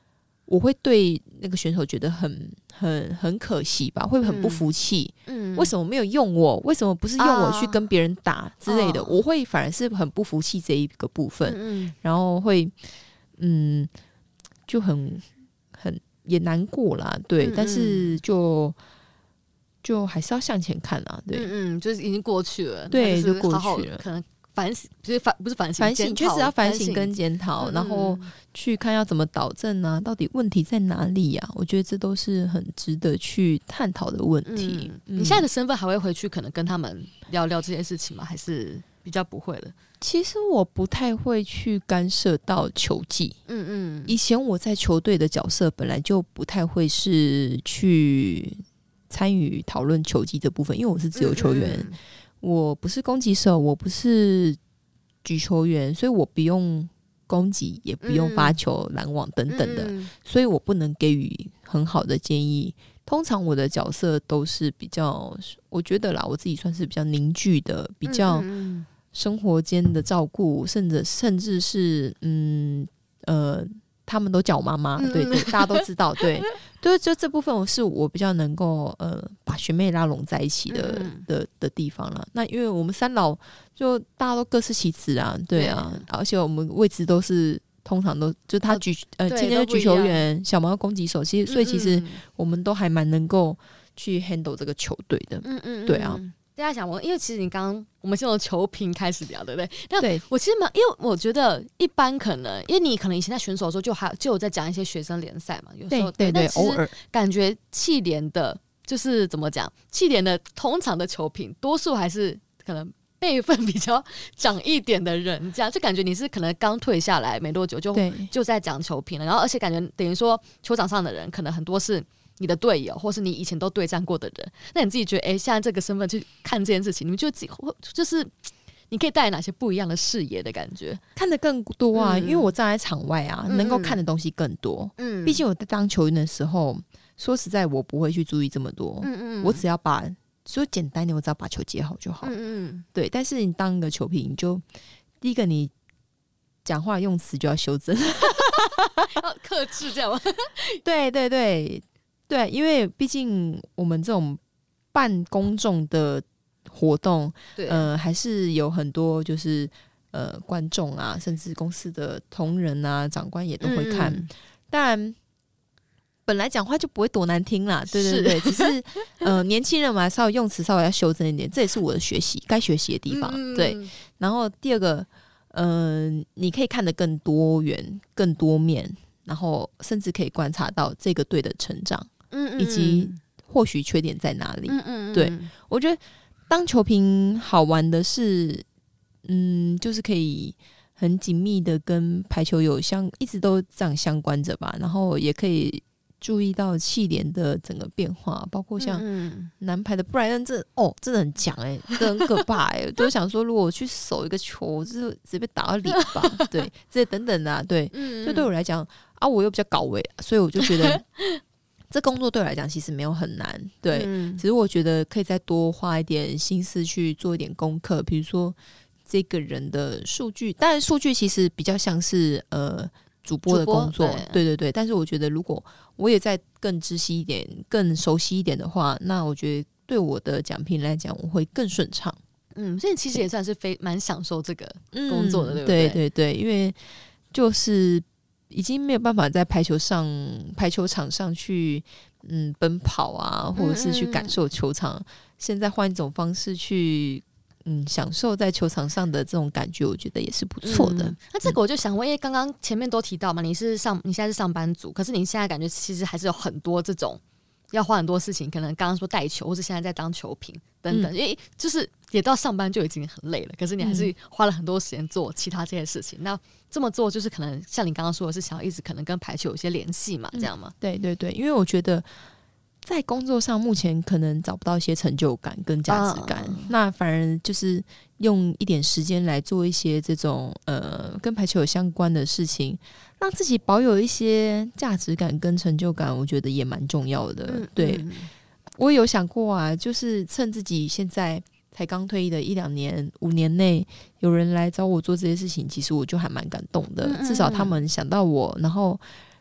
我会对那个选手觉得很很很可惜吧，会很不服气、嗯、为什么没有用我，为什么不是用我去跟别人打之类的、啊、我会反而是很不服气这一个部分、嗯、然后会嗯就很很也难过啦，对、嗯、但是就就还是要向前看啦，对， 嗯嗯，就是已经过去了， 对， 就过去了， 可能反省，不是反不是反省， 反省确实要反省跟检讨，然后去看要怎么导正啊，到底问题在哪里啊？我觉得这都是很值得去探讨的问题。嗯嗯、你现在的身份还会回去可能跟他们聊聊这些事情吗？还是比较不会了？ 其实我不太会去干涉到球技。嗯嗯，以前我在球队的角色本来就不太会是去参与讨论球技这部分，因为我是自由球员。嗯嗯，我不是攻击手，我不是举球员，所以我不用攻击，也不用发球、拦网等等的、嗯、所以我不能给予很好的建议。通常我的角色都是比较，我觉得啦，我自己算是比较凝聚的，比较生活间的照顾，甚至甚至是嗯呃，他们都叫我妈妈，对对，大家都知道，对。对，就这部分我是我比较能够呃把学妹拉拢在一起的、嗯、的的地方了。那因为我们三老就大家都各司其职啊，对啊，对，而且我们位置都是通常都就他举、哦、呃今天是举球员，小毛攻击手，其实所以其实我们都还蛮能够去 handle 这个球队的，嗯嗯，对啊。 大家想问，因为其实你刚刚我们先从球评开始聊，对不对？但对，我其实蛮，因为我觉得一般可能，因为你可能以前在选手的时候就还就有在讲一些学生联赛嘛，有时候对对对，偶尔感觉企联的，就是怎么讲，企联的通常的球评，多数还是可能辈分比较长一点的人，这样就感觉你是可能刚退下来没多久就就在讲球评了，然后而且感觉等于说球场上的人可能很多是你的队友，或是你以前都对战过的人，那你自己觉得，哎、欸，现在这个身份去看这件事情，你们就就是你可以带来哪些不一样的视野的感觉？ 看得更多啊，嗯、因为我站在场外啊，嗯、能够看的东西更多。嗯，毕竟我在当球员的时候，说实在，我不会去注意这么多。嗯嗯，我只要把说简单点，我只要把球接好就好。嗯嗯，对。但是你当一个球评，就第一个你讲话用词就要修正， 要克制这样吗？ 对对对。对，因为毕竟我们这种半公众的活动，呃，还是有很多就是呃观众啊，甚至公司的同仁啊、长官也都会看。嗯、当然，本来讲话就不会多难听啦，对对对，只是呃年轻人嘛，稍微用词稍微要修正一点，这也是我的学习该学习的地方。嗯、对，然后第二个，嗯、呃，你可以看得更多元、更多面，然后甚至可以观察到这个队的成长。嗯嗯，以及或许缺点在哪里？嗯嗯嗯，对，我觉得当球评好玩的是，嗯，就是可以很紧密的跟排球有相，一直都这样相关着吧。然后也可以注意到企联的整个变化，包括像男排的布莱恩，这哦真的很强哎、欸，这很可怕哎、欸，都想说如果我去守一个球，就是直接被打到脸吧，对，这些等等的、啊，对，所以对我来讲啊，我又比较搞味，所以我就觉得。这工作对我来讲其实没有很难，对，嗯、只是我觉得可以再多花一点心思去做一点功课，比如说这个人的数据，当然数据其实比较像是呃主播的工作，对对对，但是我觉得如果我也再更知悉一点、更熟悉一点的话，那我觉得对我的讲评来讲，我会更顺畅。嗯， 所以其实也算是非蛮享受这个工作的，嗯、对不对？ 对对对，因为就是已经没有办法在排球上、排球场上去嗯奔跑啊，或者是去感受球场。嗯、现在换一种方式去嗯享受在球场上的这种感觉，我觉得也是不错的。嗯、 那这个我就想问，因为刚刚前面都提到嘛，你是上你现在是上班族，可是你现在感觉其实还是有很多这种要花很多事情，可能刚刚说带球，或是现在在当球评等等，嗯、因为就是也到上班就已经很累了，可是你还是花了很多时间做其他这些事情。嗯、那这么做就是可能像你刚刚说的是想要一直可能跟排球有一些联系嘛，这样吗？ 嗯、对对对，因为我觉得在工作上目前可能找不到一些成就感跟价值感，啊、那反而就是用一点时间来做一些这种呃跟排球有相关的事情，让自己保有一些价值感跟成就感，我觉得也蛮重要的。嗯、对、嗯、我有想过啊，就是趁自己现在才刚退役的一两年五年内有人来找我做这些事情，其实我就还蛮感动的。嗯嗯嗯，至少他们想到我，然后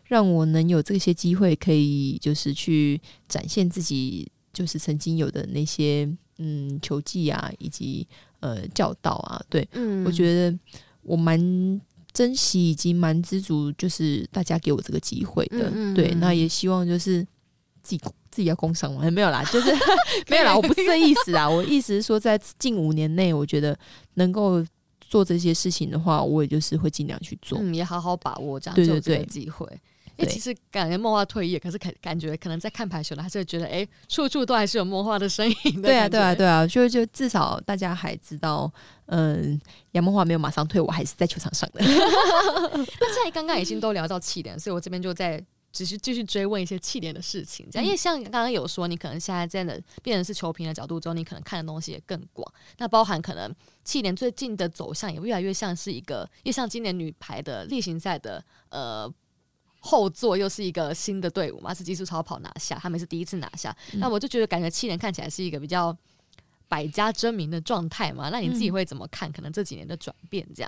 让我能有这些机会可以就是去展现自己就是曾经有的那些嗯球技啊以及呃教导啊，对、嗯、我觉得我蛮珍惜以及蛮知足就是大家给我这个机会的、嗯嗯、对，那也希望就是自己自己要工商嘛，没有啦，就是没有啦，我不是这意思啊，我意思是说在近五年内我觉得能够做这些事情的话，我也就是会尽量去做， 嗯，也好好把握这样就有这个机会。因为其实感觉梦话退役，可是感觉可能在看排球的还是会觉得，哎，处处都还是有梦话的身影的。 对啊，对啊，对啊，就就至少大家还知道，嗯，杨梦话没有马上退，我还是在球场上的。 那现在刚刚已经都聊到气点，所以我这边就在只是继续追问一些气点的事情。这样，因为像刚刚有说，你可能现在真的变成是球评的角度之后，你可能看的东西也更广。那包含可能气点最近的走向也越来越像是一个，越像今年女排的例行赛的呃。后座又是一个新的队伍嘛，是技术超跑拿下，他们是第一次拿下、嗯、那我就觉得感觉气点看起来是一个比较百家争鸣的状态嘛，那你自己会怎么看、嗯、可能这几年的转变这样？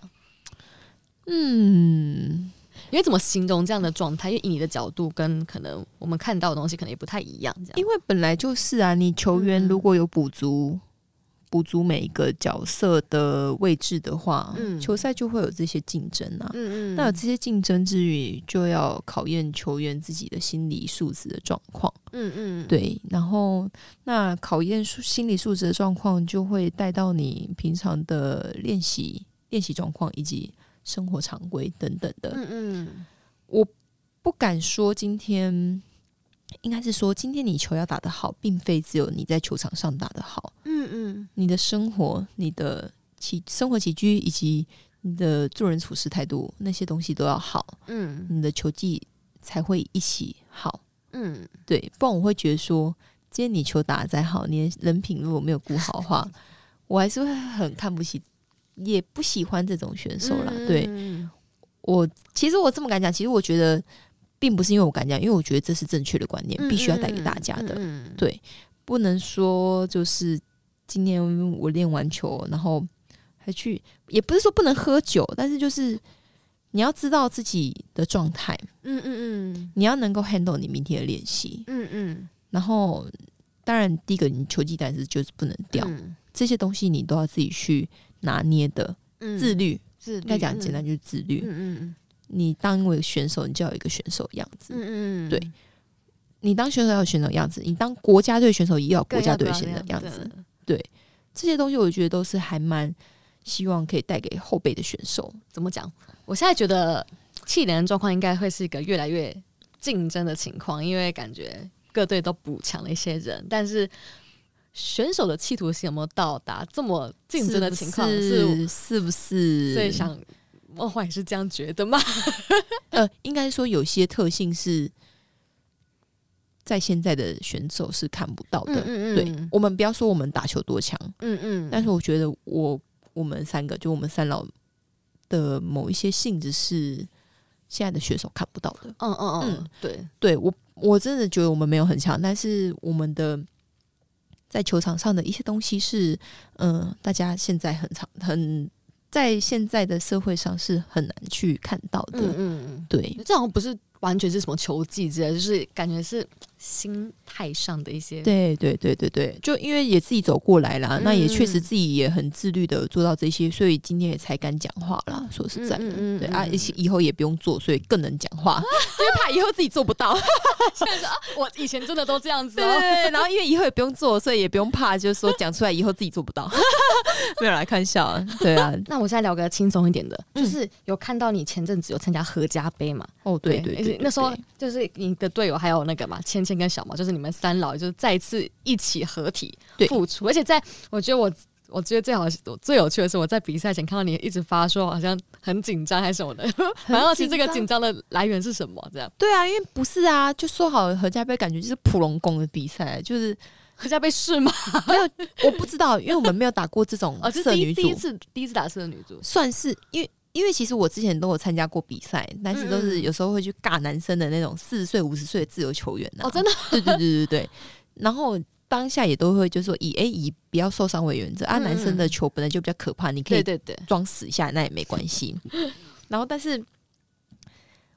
嗯，你会怎么形容这样的状态？因为以你的角度跟可能我们看到的东西可能也不太一样这样。 因为本来就是啊，你球员如果有补足、嗯补足每一个角色的位置的话、嗯、球赛就会有这些竞争啊、嗯嗯、那有这些竞争之余就要考验球员自己的心理素质的状况，嗯嗯，对，然后那考验心理素质的状况就会带到你平常的练习练习状况以及生活常规等等的，嗯嗯，我不敢说今天应该是说今天你球要打得好并非只有你在球场上打得好，嗯嗯，你的生活你的起生活起居以及你的做人处事态度那些东西都要好，嗯，你的球技才会一起好，嗯，对，不然我会觉得说今天你球打得再好，你的人品如果没有顾好的话我还是会很看不起也不喜欢这种选手啦、嗯、对，我其实我这么敢讲，其实我觉得并不是因为我敢讲，因为我觉得这是正确的观念，必须要带给大家的、嗯嗯、对，不能说就是今天我练完球然后还去，也不是说不能喝酒，但是就是你要知道自己的状态，嗯嗯嗯，你要能够 handle 你明天的练习，嗯嗯，然后当然第一个你球技但是就是不能掉、嗯、这些东西你都要自己去拿捏的、嗯、自律自律应该讲简单就是自律，嗯嗯嗯，你当一个选手你就要有一个选手的样子，嗯嗯，对，你当选手要有选手的样子，你当国家队选手也要有国家队选手的样子，对，这些东西我觉得都是还蛮希望可以带给后辈的选手。 怎么讲？我现在觉得气联的状况应该会是一个越来越竞争的情况，因为感觉各队都补强了一些人，但是选手的企图心有没有到达这么竞争的情况？ 是是不是？ 所以想梦话也是这样觉得吗？ 呃，应该说有些特性是在现在的选手是看不到的。嗯嗯嗯，对，我们不要说我们打球多强，嗯嗯，但是我觉得我我们三个就我们三老的某一些性质是现在的选手看不到的。嗯嗯嗯，对对，我我真的觉得我们没有很强，但是我们的在球场上的一些东西是，嗯、呃，大家现在很常很。在现在的社会上是很难去看到的，嗯嗯，对， 这好像不是完全是什么球技之类的，就是感觉是心态上的一些， 对对对对对，就因为也自己走过来啦，嗯、那也确实自己也很自律的做到这些，所以今天也才敢讲话啦。说实在的，嗯嗯嗯对啊，以后也不用做，所以更能讲话，因为怕以后自己做不到。 现在说、啊、我以前真的都这样子哦， 对, 对, 对，然后因为以后也不用做，所以也不用怕，就是说讲出来以后自己做不到。没有来看笑啊，对啊。 那我现在聊个轻松一点的，就是有看到你前阵子有参加合家杯嘛？ 哦，对 对, 对, 对, 对, 对， 那时候就是你的队友还有那个嘛，芊芊跟小毛，就是你们三老就是再次一起合体复出，而且在我觉得我我觉得最好我最有趣的是我在比赛前看到你一直发说好像很紧张还是什么的，蛮好奇这个紧张的来源是什么？这样对啊，因为不是啊，就说好合家杯感觉就是普龙宫的比赛，就是合家杯是吗？ 没有，我不知道，因为我们没有打过这种社女组， 哦、第一次第一次打社女组， 算是因为。因为其实我之前都有参加过比赛，但是都是有时候会去尬男生的那种四十岁、五十岁的自由球员、啊、 哦，真的， 对对对对对。然后当下也都会就是说以哎以不要受伤为原则啊，男生的球本来就比较可怕，你可以装死一下，那也没关系。然后但是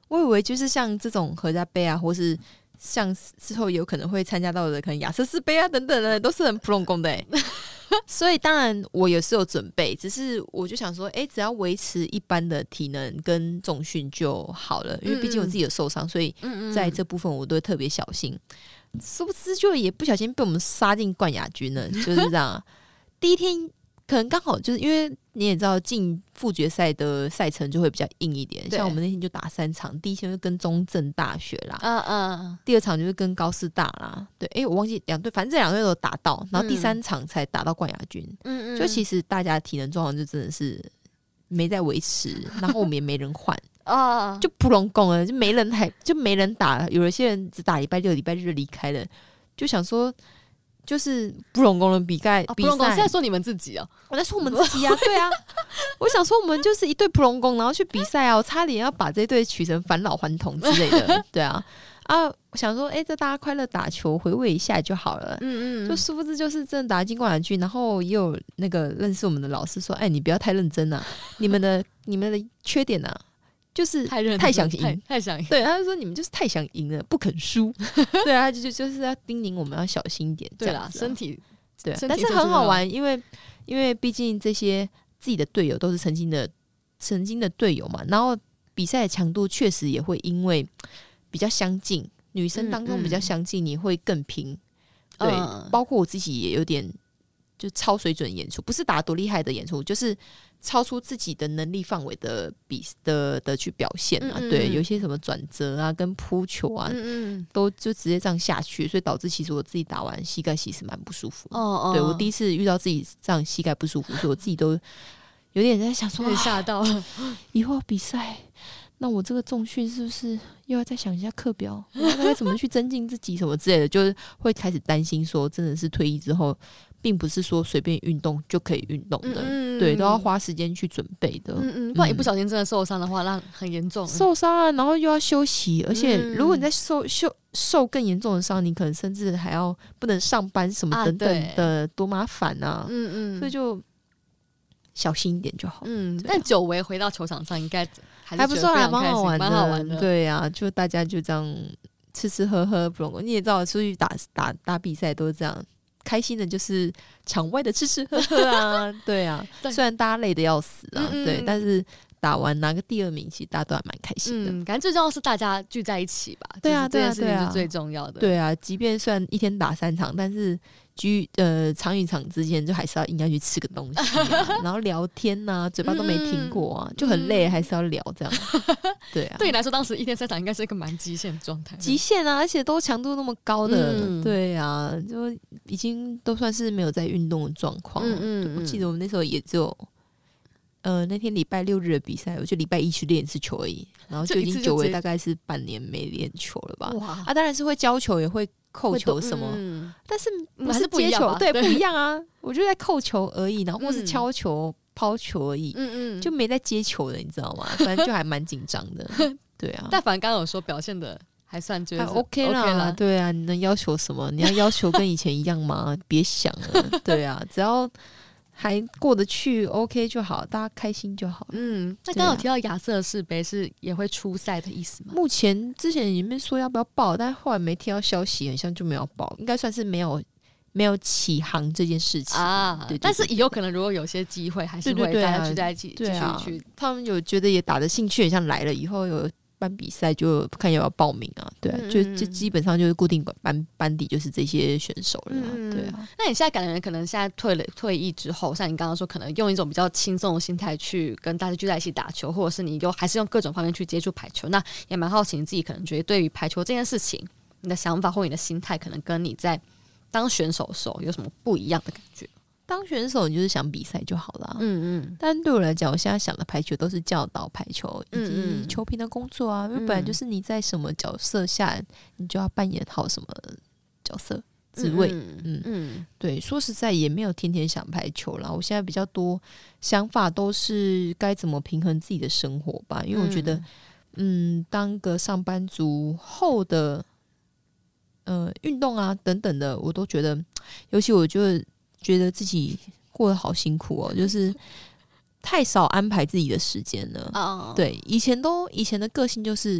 我以为就是像这种合家杯啊，或是像之后有可能会参加到的可能亚瑟士杯啊等等的，都是很普通工的欸所以当然我也是有准备，只是我就想说哎、欸，只要维持一般的体能跟重训就好了，因为毕竟我自己有受伤，所以在这部分我都会特别小心。殊不知就也不小心被我们杀进冠亚军了，就是这样、啊、第一天可能刚好就是因为你也知道进副决赛的赛程就会比较硬一点，像我们那天就打三场，第一天就跟中正大学啦，嗯嗯，第二场就是跟高师大啦，对，哎、欸，我忘记两队，反正这两队都打到，然后第三场才打到冠亚军，嗯嗯，就其实大家的体能状况就真的是没在维持，然后我们也没人换。哦，就普龙宫了，就没人还就没人打，有一些人只打礼拜六、礼拜日就离开了，就想说。就是普龙宫的比赛， 普龙宫现在说你们自己哦， 我在说我们自己啊，对啊，我想说我们就是一队普龙宫，然后去比赛啊，我差点要把这队取成返老还童之类的，对啊，啊，我想说，哎、欸，这大家快乐打球，回味一下就好了，嗯嗯，就殊不知就是真的打进冠亚军，然后也有那个认识我们的老师说，哎、欸，你不要太认真啊，你们的你们的缺点啊。就是太想赢， 太想赢。 对，他就说你们就是太想赢了，不肯输。对啊，就就是要叮咛我们要小心一点。 对啦，身体对，但是很好玩，因为因为毕竟这些自己的队友都是曾经的曾经的队友嘛，然后比赛的强度确实也会因为比较相近，女生当中比较相近，你会更拼。嗯、对、嗯，包括我自己也有点就超水准演出，不是打多厉害的演出，就是。超出自己的能力范围的比的的去表现啊，嗯嗯，对，有些什么转折啊，跟扑球啊，嗯嗯，都就直接这样下去，所以导致其实我自己打完膝盖其实蛮不舒服的。哦哦，对我第一次遇到自己这样膝盖不舒服，所以我自己都有点在想说， 吓到了， 以后比赛，那我这个重训是不是又要再想一下课表，我该怎么去增进自己什么之类的，就是会开始担心说，真的是退役之后。并不是说随便运动就可以运动的，嗯嗯，对，都要花时间去准备的。 嗯嗯，不然一不小心真的受伤的话，那很严重。 受伤啊，然后又要休息，而且如果你在受受受更严重的伤，你可能甚至还要不能上班什么等等的，啊、多麻烦啊！嗯嗯，所以就小心一点就好。 嗯，啊、但久违回到球场上，应该还是还不错，还蛮好玩的， 蛮好玩的。 对啊，就大家就这样吃吃喝喝，不容易。你也知道，出去打打打比赛都是这样。开心的就是场外的吃吃喝喝啊，对啊，对，虽然大家累得要死啊，嗯嗯，对，但是打完拿个第二名，其实大家都还蛮开心的。 嗯，感觉最重要的是大家聚在一起吧， 对啊， 对啊，这件事情是最重要的。 对啊，即便虽然一天打三场，但是居呃场与场之间就还是要应该去吃个东西、啊，然后聊天呐、啊，嘴巴都没停过啊，嗯、就很累，还是要聊这样。对啊， 对你来说，当时一天三场应该是一个蛮极限的状态。 极限啊，而且都强度那么高的，嗯、对啊，就已经都算是没有在运动的状况。嗯嗯，我记得我们那时候也只有。呃，那天礼拜六日的比赛，我就礼拜一去练一次球而已，然后就已经久违，大概是半年没练球了吧。哇啊，当然是会教球，也会扣球什么，嗯、但是不是接球，对，不一样啊。我就在扣球而已，然后或是敲球、抛、嗯、球而已，嗯嗯，就没在接球的，你知道吗？反正就还蛮紧张的，对啊。 但反正刚刚有说表现的还算觉得还 OK 啦, OK 啦，对啊，你能要求什么？你要要求跟以前一样吗？别想了，对啊，只要。还过得去 OK 就好，大家开心就好。 嗯，那刚刚有提到亚瑟士杯是也会出赛的意思吗？ 目前之前里面说要不要报，但后来没听到消息，很像就没有报，应该算是没有没有起航这件事情啊。对, 对, 对, 对， 但是以后可能如果有些机会，还是会大家聚在一起继续去。对啊， 他们有觉得也打的兴趣，很像来了以后有。办比赛就看要不要报名啊，对啊，嗯、就就基本上就是固定班班底就是这些选手了、啊嗯，对啊。 那你现在感觉可能现在退了退役之后，像你刚刚说，可能用一种比较轻松的心态去跟大家聚在一起打球，或者是你又还是用各种方面去接触排球，那也蛮好奇你自己可能觉得对于排球这件事情，你的想法或你的心态，可能跟你在当选手的时候有什么不一样的感觉？ 当选手你就是想比赛就好了，嗯嗯。但对我来讲，我现在想的排球都是教导排球以及球评的工作啊，嗯嗯，因为本来就是你在什么角色下，你就要扮演好什么角色职位，嗯 嗯, 嗯，对。说实在也没有天天想排球啦，我现在比较多想法都是该怎么平衡自己的生活吧，因为我觉得，嗯，当个上班族后的呃运动啊等等的，我都觉得，尤其我觉得。觉得自己过得好辛苦哦，就是太少安排自己的时间了。Oh. 对，以前都以前的个性就是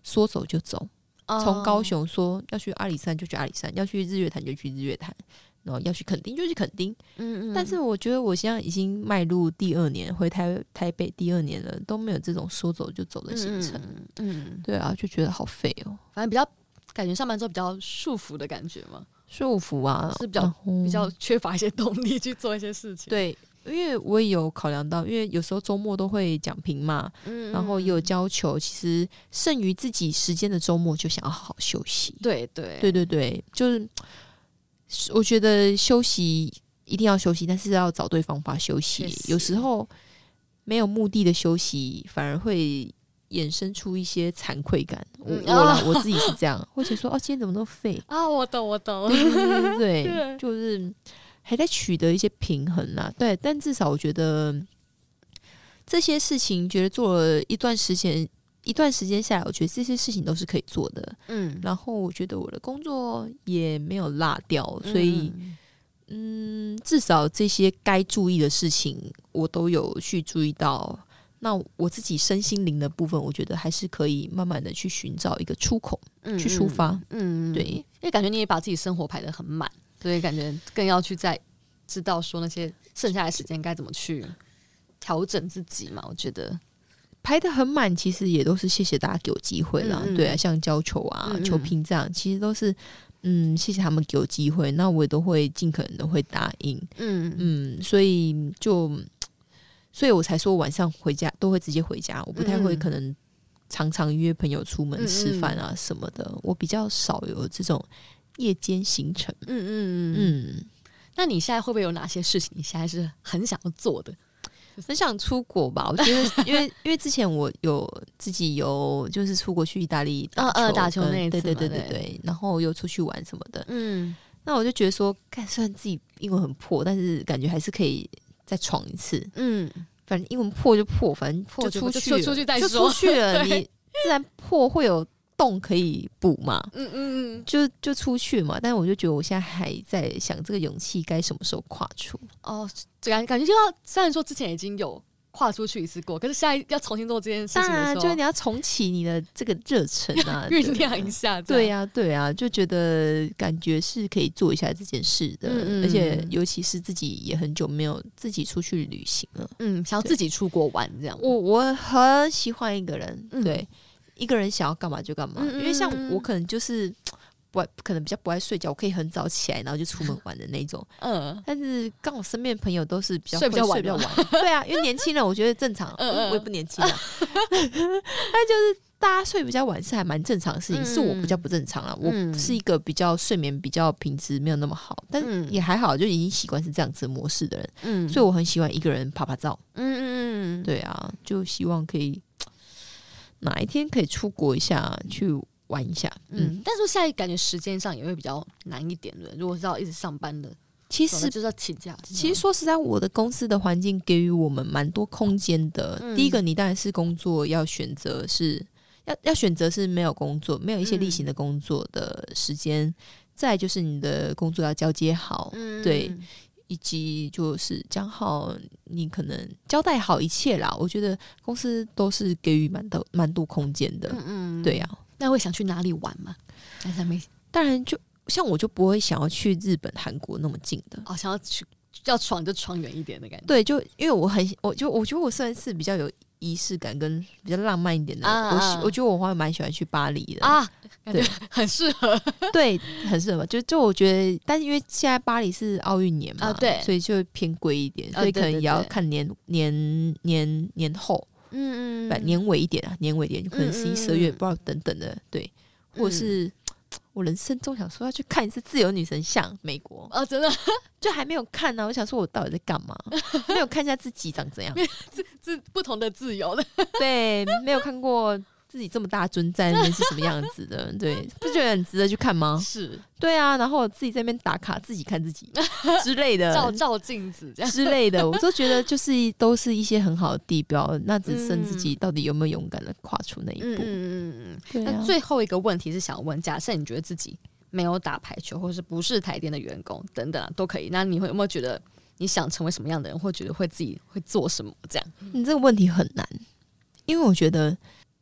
说走就走，从高雄说要去阿里山就去阿里山，要去日月潭就去日月潭，然后要去垦丁就去垦丁。嗯嗯。但是我觉得我现在已经迈入第二年，回台台北第二年了，都没有这种说走就走的行程。嗯, 嗯，对啊，就觉得好废哦。 反正比较感觉上班之后比较束缚的感觉嘛。 束缚啊， 是比较、嗯、比较缺乏一些动力去做一些事情。 对，因为我也有考量到，因为有时候周末都会讲评嘛，嗯，然后也有教球，其实剩余自己时间的周末就想要好好休息。 对对对对对，就是我觉得休息一定要休息，但是要找对方法休息。有时候没有目的的休息，反而会衍生出一些惭愧感。我、嗯、我啦、哦、我自己是这样，会觉得说哦，今天怎么那么废啊？我懂我懂， 对对 对, 对，就是还在取得一些平衡啦。对，但至少我觉得这些事情，觉得做了一段时间，一段时间下来，我觉得这些事情都是可以做的。嗯，然后我觉得我的工作也没有落掉，所以嗯, 嗯，至少这些该注意的事情，我都有去注意到。那我自己身心灵的部分，我觉得还是可以慢慢的去寻找一个出口，嗯、去抒发。嗯，对，因为感觉你也把自己生活排得很满，所以感觉更要去再知道说那些剩下的时间该怎么去调整自己嘛。我觉得排得很满，其实也都是谢谢大家给我机会啦。嗯、对啊，像教球啊、嗯、球评这样，其实都是嗯谢谢他们给我机会，那我也都会尽可能的会答应。嗯嗯，所以就。所以我才说晚上回家都会直接回家，我不太会可能常常约朋友出门吃饭啊什么的，嗯、我比较少有这种夜间行程。嗯嗯嗯。那你现在会不会有哪些事情你现在是很想要做的？ 很想出国吧，我觉得因为因为之前我有自己有就是出国去意大利打球， 呃、打球那一次， 对对对对对，然后又出去玩什么的。嗯，那我就觉得说，看虽然自己英文很破，但是感觉还是可以。再闯一次，嗯，反正英文破就破，反正就出去了， 就出去再说， 就出去了。你自然破会有洞可以补嘛，嗯嗯嗯，就就出去嘛。但是我就觉得我现在还在想这个勇气该什么时候跨出。 哦，感感觉就要虽然说之前已经有跨出去一次过，可是现在要重新做这件事情的时候，当然就是你要重启你的这个热忱啊， 酝酿一下。 对呀、啊，对啊，就觉得感觉是可以做一下这件事的，嗯嗯，而且尤其是自己也很久没有自己出去旅行了， 嗯，想要自己出国玩这样。 我我很喜欢一个人，嗯、对，一个人想要干嘛就干嘛，嗯嗯嗯，因为像我可能就是。不可能比较不爱睡觉，我可以很早起来，然后就出门玩的那种。嗯，但是刚好身边的朋友都是比较睡比较晚， 睡比较晚。对啊，因为年轻人我觉得正常，嗯嗯我也不年轻啊。但就是大家睡比较晚是还蛮正常的事情，嗯、是我比较不正常啦。嗯、我是一个比较睡眠比较品质没有那么好，但也还好，就已经习惯是这样子的模式的人。嗯，所以我很喜欢一个人拍拍照。嗯嗯嗯，对啊，就希望可以哪一天可以出国一下去。玩一下， 嗯，但是现在感觉时间上也会比较难一点的。如果是要一直上班的， 其实就是要请假。 其实说实在，我的公司的环境给予我们蛮多空间的。嗯、第一个，你当然是工作要选择是要要选择是没有工作，没有一些例行的工作的时间。嗯、再来就是你的工作要交接好，嗯、对，以及就是讲好你可能交代好一切啦。我觉得公司都是给予蛮多蛮多空间的，嗯嗯，对呀、啊。 那会想去哪里玩吗？ 当然就像我就不会想要去日本、韩国那么近的哦，想要去要闯就闯远一点的感觉。 对，就因为我很，我就我觉得我算是比较有仪式感跟比较浪漫一点的。啊、我我觉得我会蛮喜欢去巴黎的啊， 对，很适合， 对，很适合。就就我觉得，但是因为现在巴黎是奥运年嘛，啊、对，所以就偏贵一点，所以可能也要看年、啊、年年年后。嗯嗯，年尾一点啊，年尾一点，就可能十一、十二月，不知道等等的，对，或者是、嗯、我人生中想说要去看一次自由女神像，美国啊、哦，真的就还没有看呢、啊。我想说，我到底在干嘛？没有看一下自己长怎样， 自自不同的自由的， 对，没有看过自己这么大尊在那边是什么样子的，对，不觉得很值得去看吗？ 是， 对啊，然后自己在那边打卡，自己看自己之类的， 照照镜子这样之类的，我都觉得就是都是一些很好的地标，那只剩自己到底有没有勇敢的跨出那一步。嗯嗯嗯嗯。那最后一个问题是想问，假设你觉得自己没有打排球，或是不是台电的员工等等、啊、都可以，那你会有没有觉得你想成为什么样的人，或觉得会自己会做什么这样？ 你这个问题很难，因为我觉得。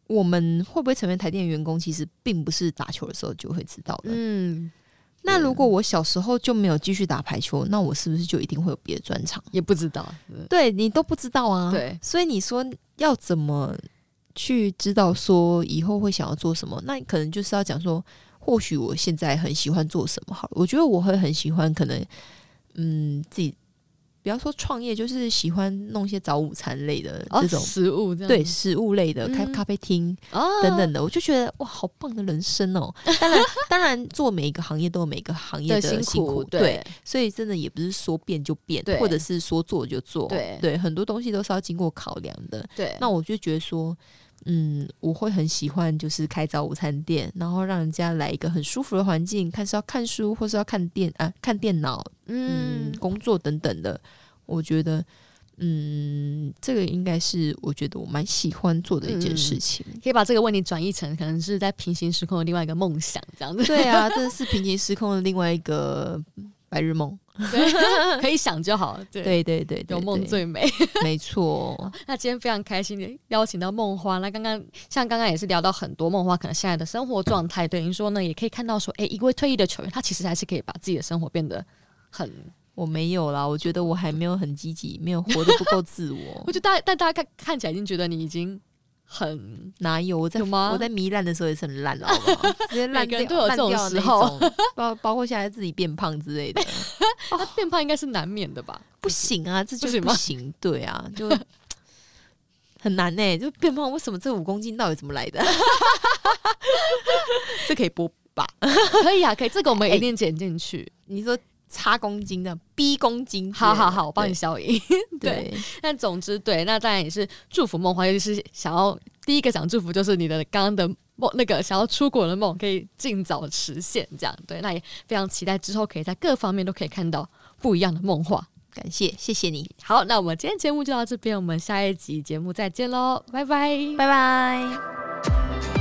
我们会不会成为台电员工，其实并不是打球的时候就会知道的。嗯，那如果我小时候就没有继续打排球，那我是不是就一定会有别的专长？ 也不知道， 对，你都不知道啊。 对， 所以你说要怎么去知道说以后会想要做什么？那可能就是要讲说，或许我现在很喜欢做什么好了。我觉得我会很喜欢，可能嗯自己。不要说创业，就是喜欢弄一些早午餐类的这种、 哦、食物这样， 对食物类的，开、嗯、咖啡厅、哦、等等的，我就觉得哇，好棒的人生哦！当然，当然做每一个行业都有每个行业的辛苦， 辛苦 对, 对，所以真的也不是说变就变，或者是说做就做， 对对，很多东西都是要经过考量的。 对， 那我就觉得说，嗯，我会很喜欢就是开早午餐店，然后让人家来一个很舒服的环境，看是要看书或是要看电啊看电脑，嗯，嗯工作等等的。我觉得，嗯，这个应该是我觉得我蛮喜欢做的一件事情。 嗯、可以把这个问题转译成可能是在平行时空的另外一个梦想，这样子。 对啊，这是平行时空的另外一个白日梦。 对，可以想就好。对对对 对, 对， 有梦最美。 没错。 那今天非常开心的邀请到梦花。那刚刚像刚刚也是聊到很多梦花可能现在的生活状态，等于说呢，也可以看到说，哎，一位退役的球员，他其实还是可以把自己的生活变得很。 我没有啦，我觉得我还没有很积极，没有活得不够自我。 我觉得大但大家看看起来已经觉得你已经很哪有我在有吗？ 我在糜烂的时候也是很烂了，好不好？直接烂掉， 每个人都有这种时候， 包包括现在自己变胖之类的。 那、哦、变胖应该是难免的吧？ 不行啊，这就是不行。对啊，就很难呢、欸。就变胖，为什么这五公斤到底怎么来的？这可以播吧？ 可以啊，可以，这个我们一定剪进去。欸、 你说。差公斤的 B 公斤， 好好好，我帮你消音。 对， 但总之对，那当然也是祝福梦花，尤其是想要第一个想祝福就是你的刚刚的梦，那个想要出国的梦可以尽早实现，这样对。那也非常期待之后可以在各方面都可以看到不一样的梦话。 感谢，谢谢你。 好，那我们今天节目就到这边，我们下一集节目再见喽，拜拜， 拜拜。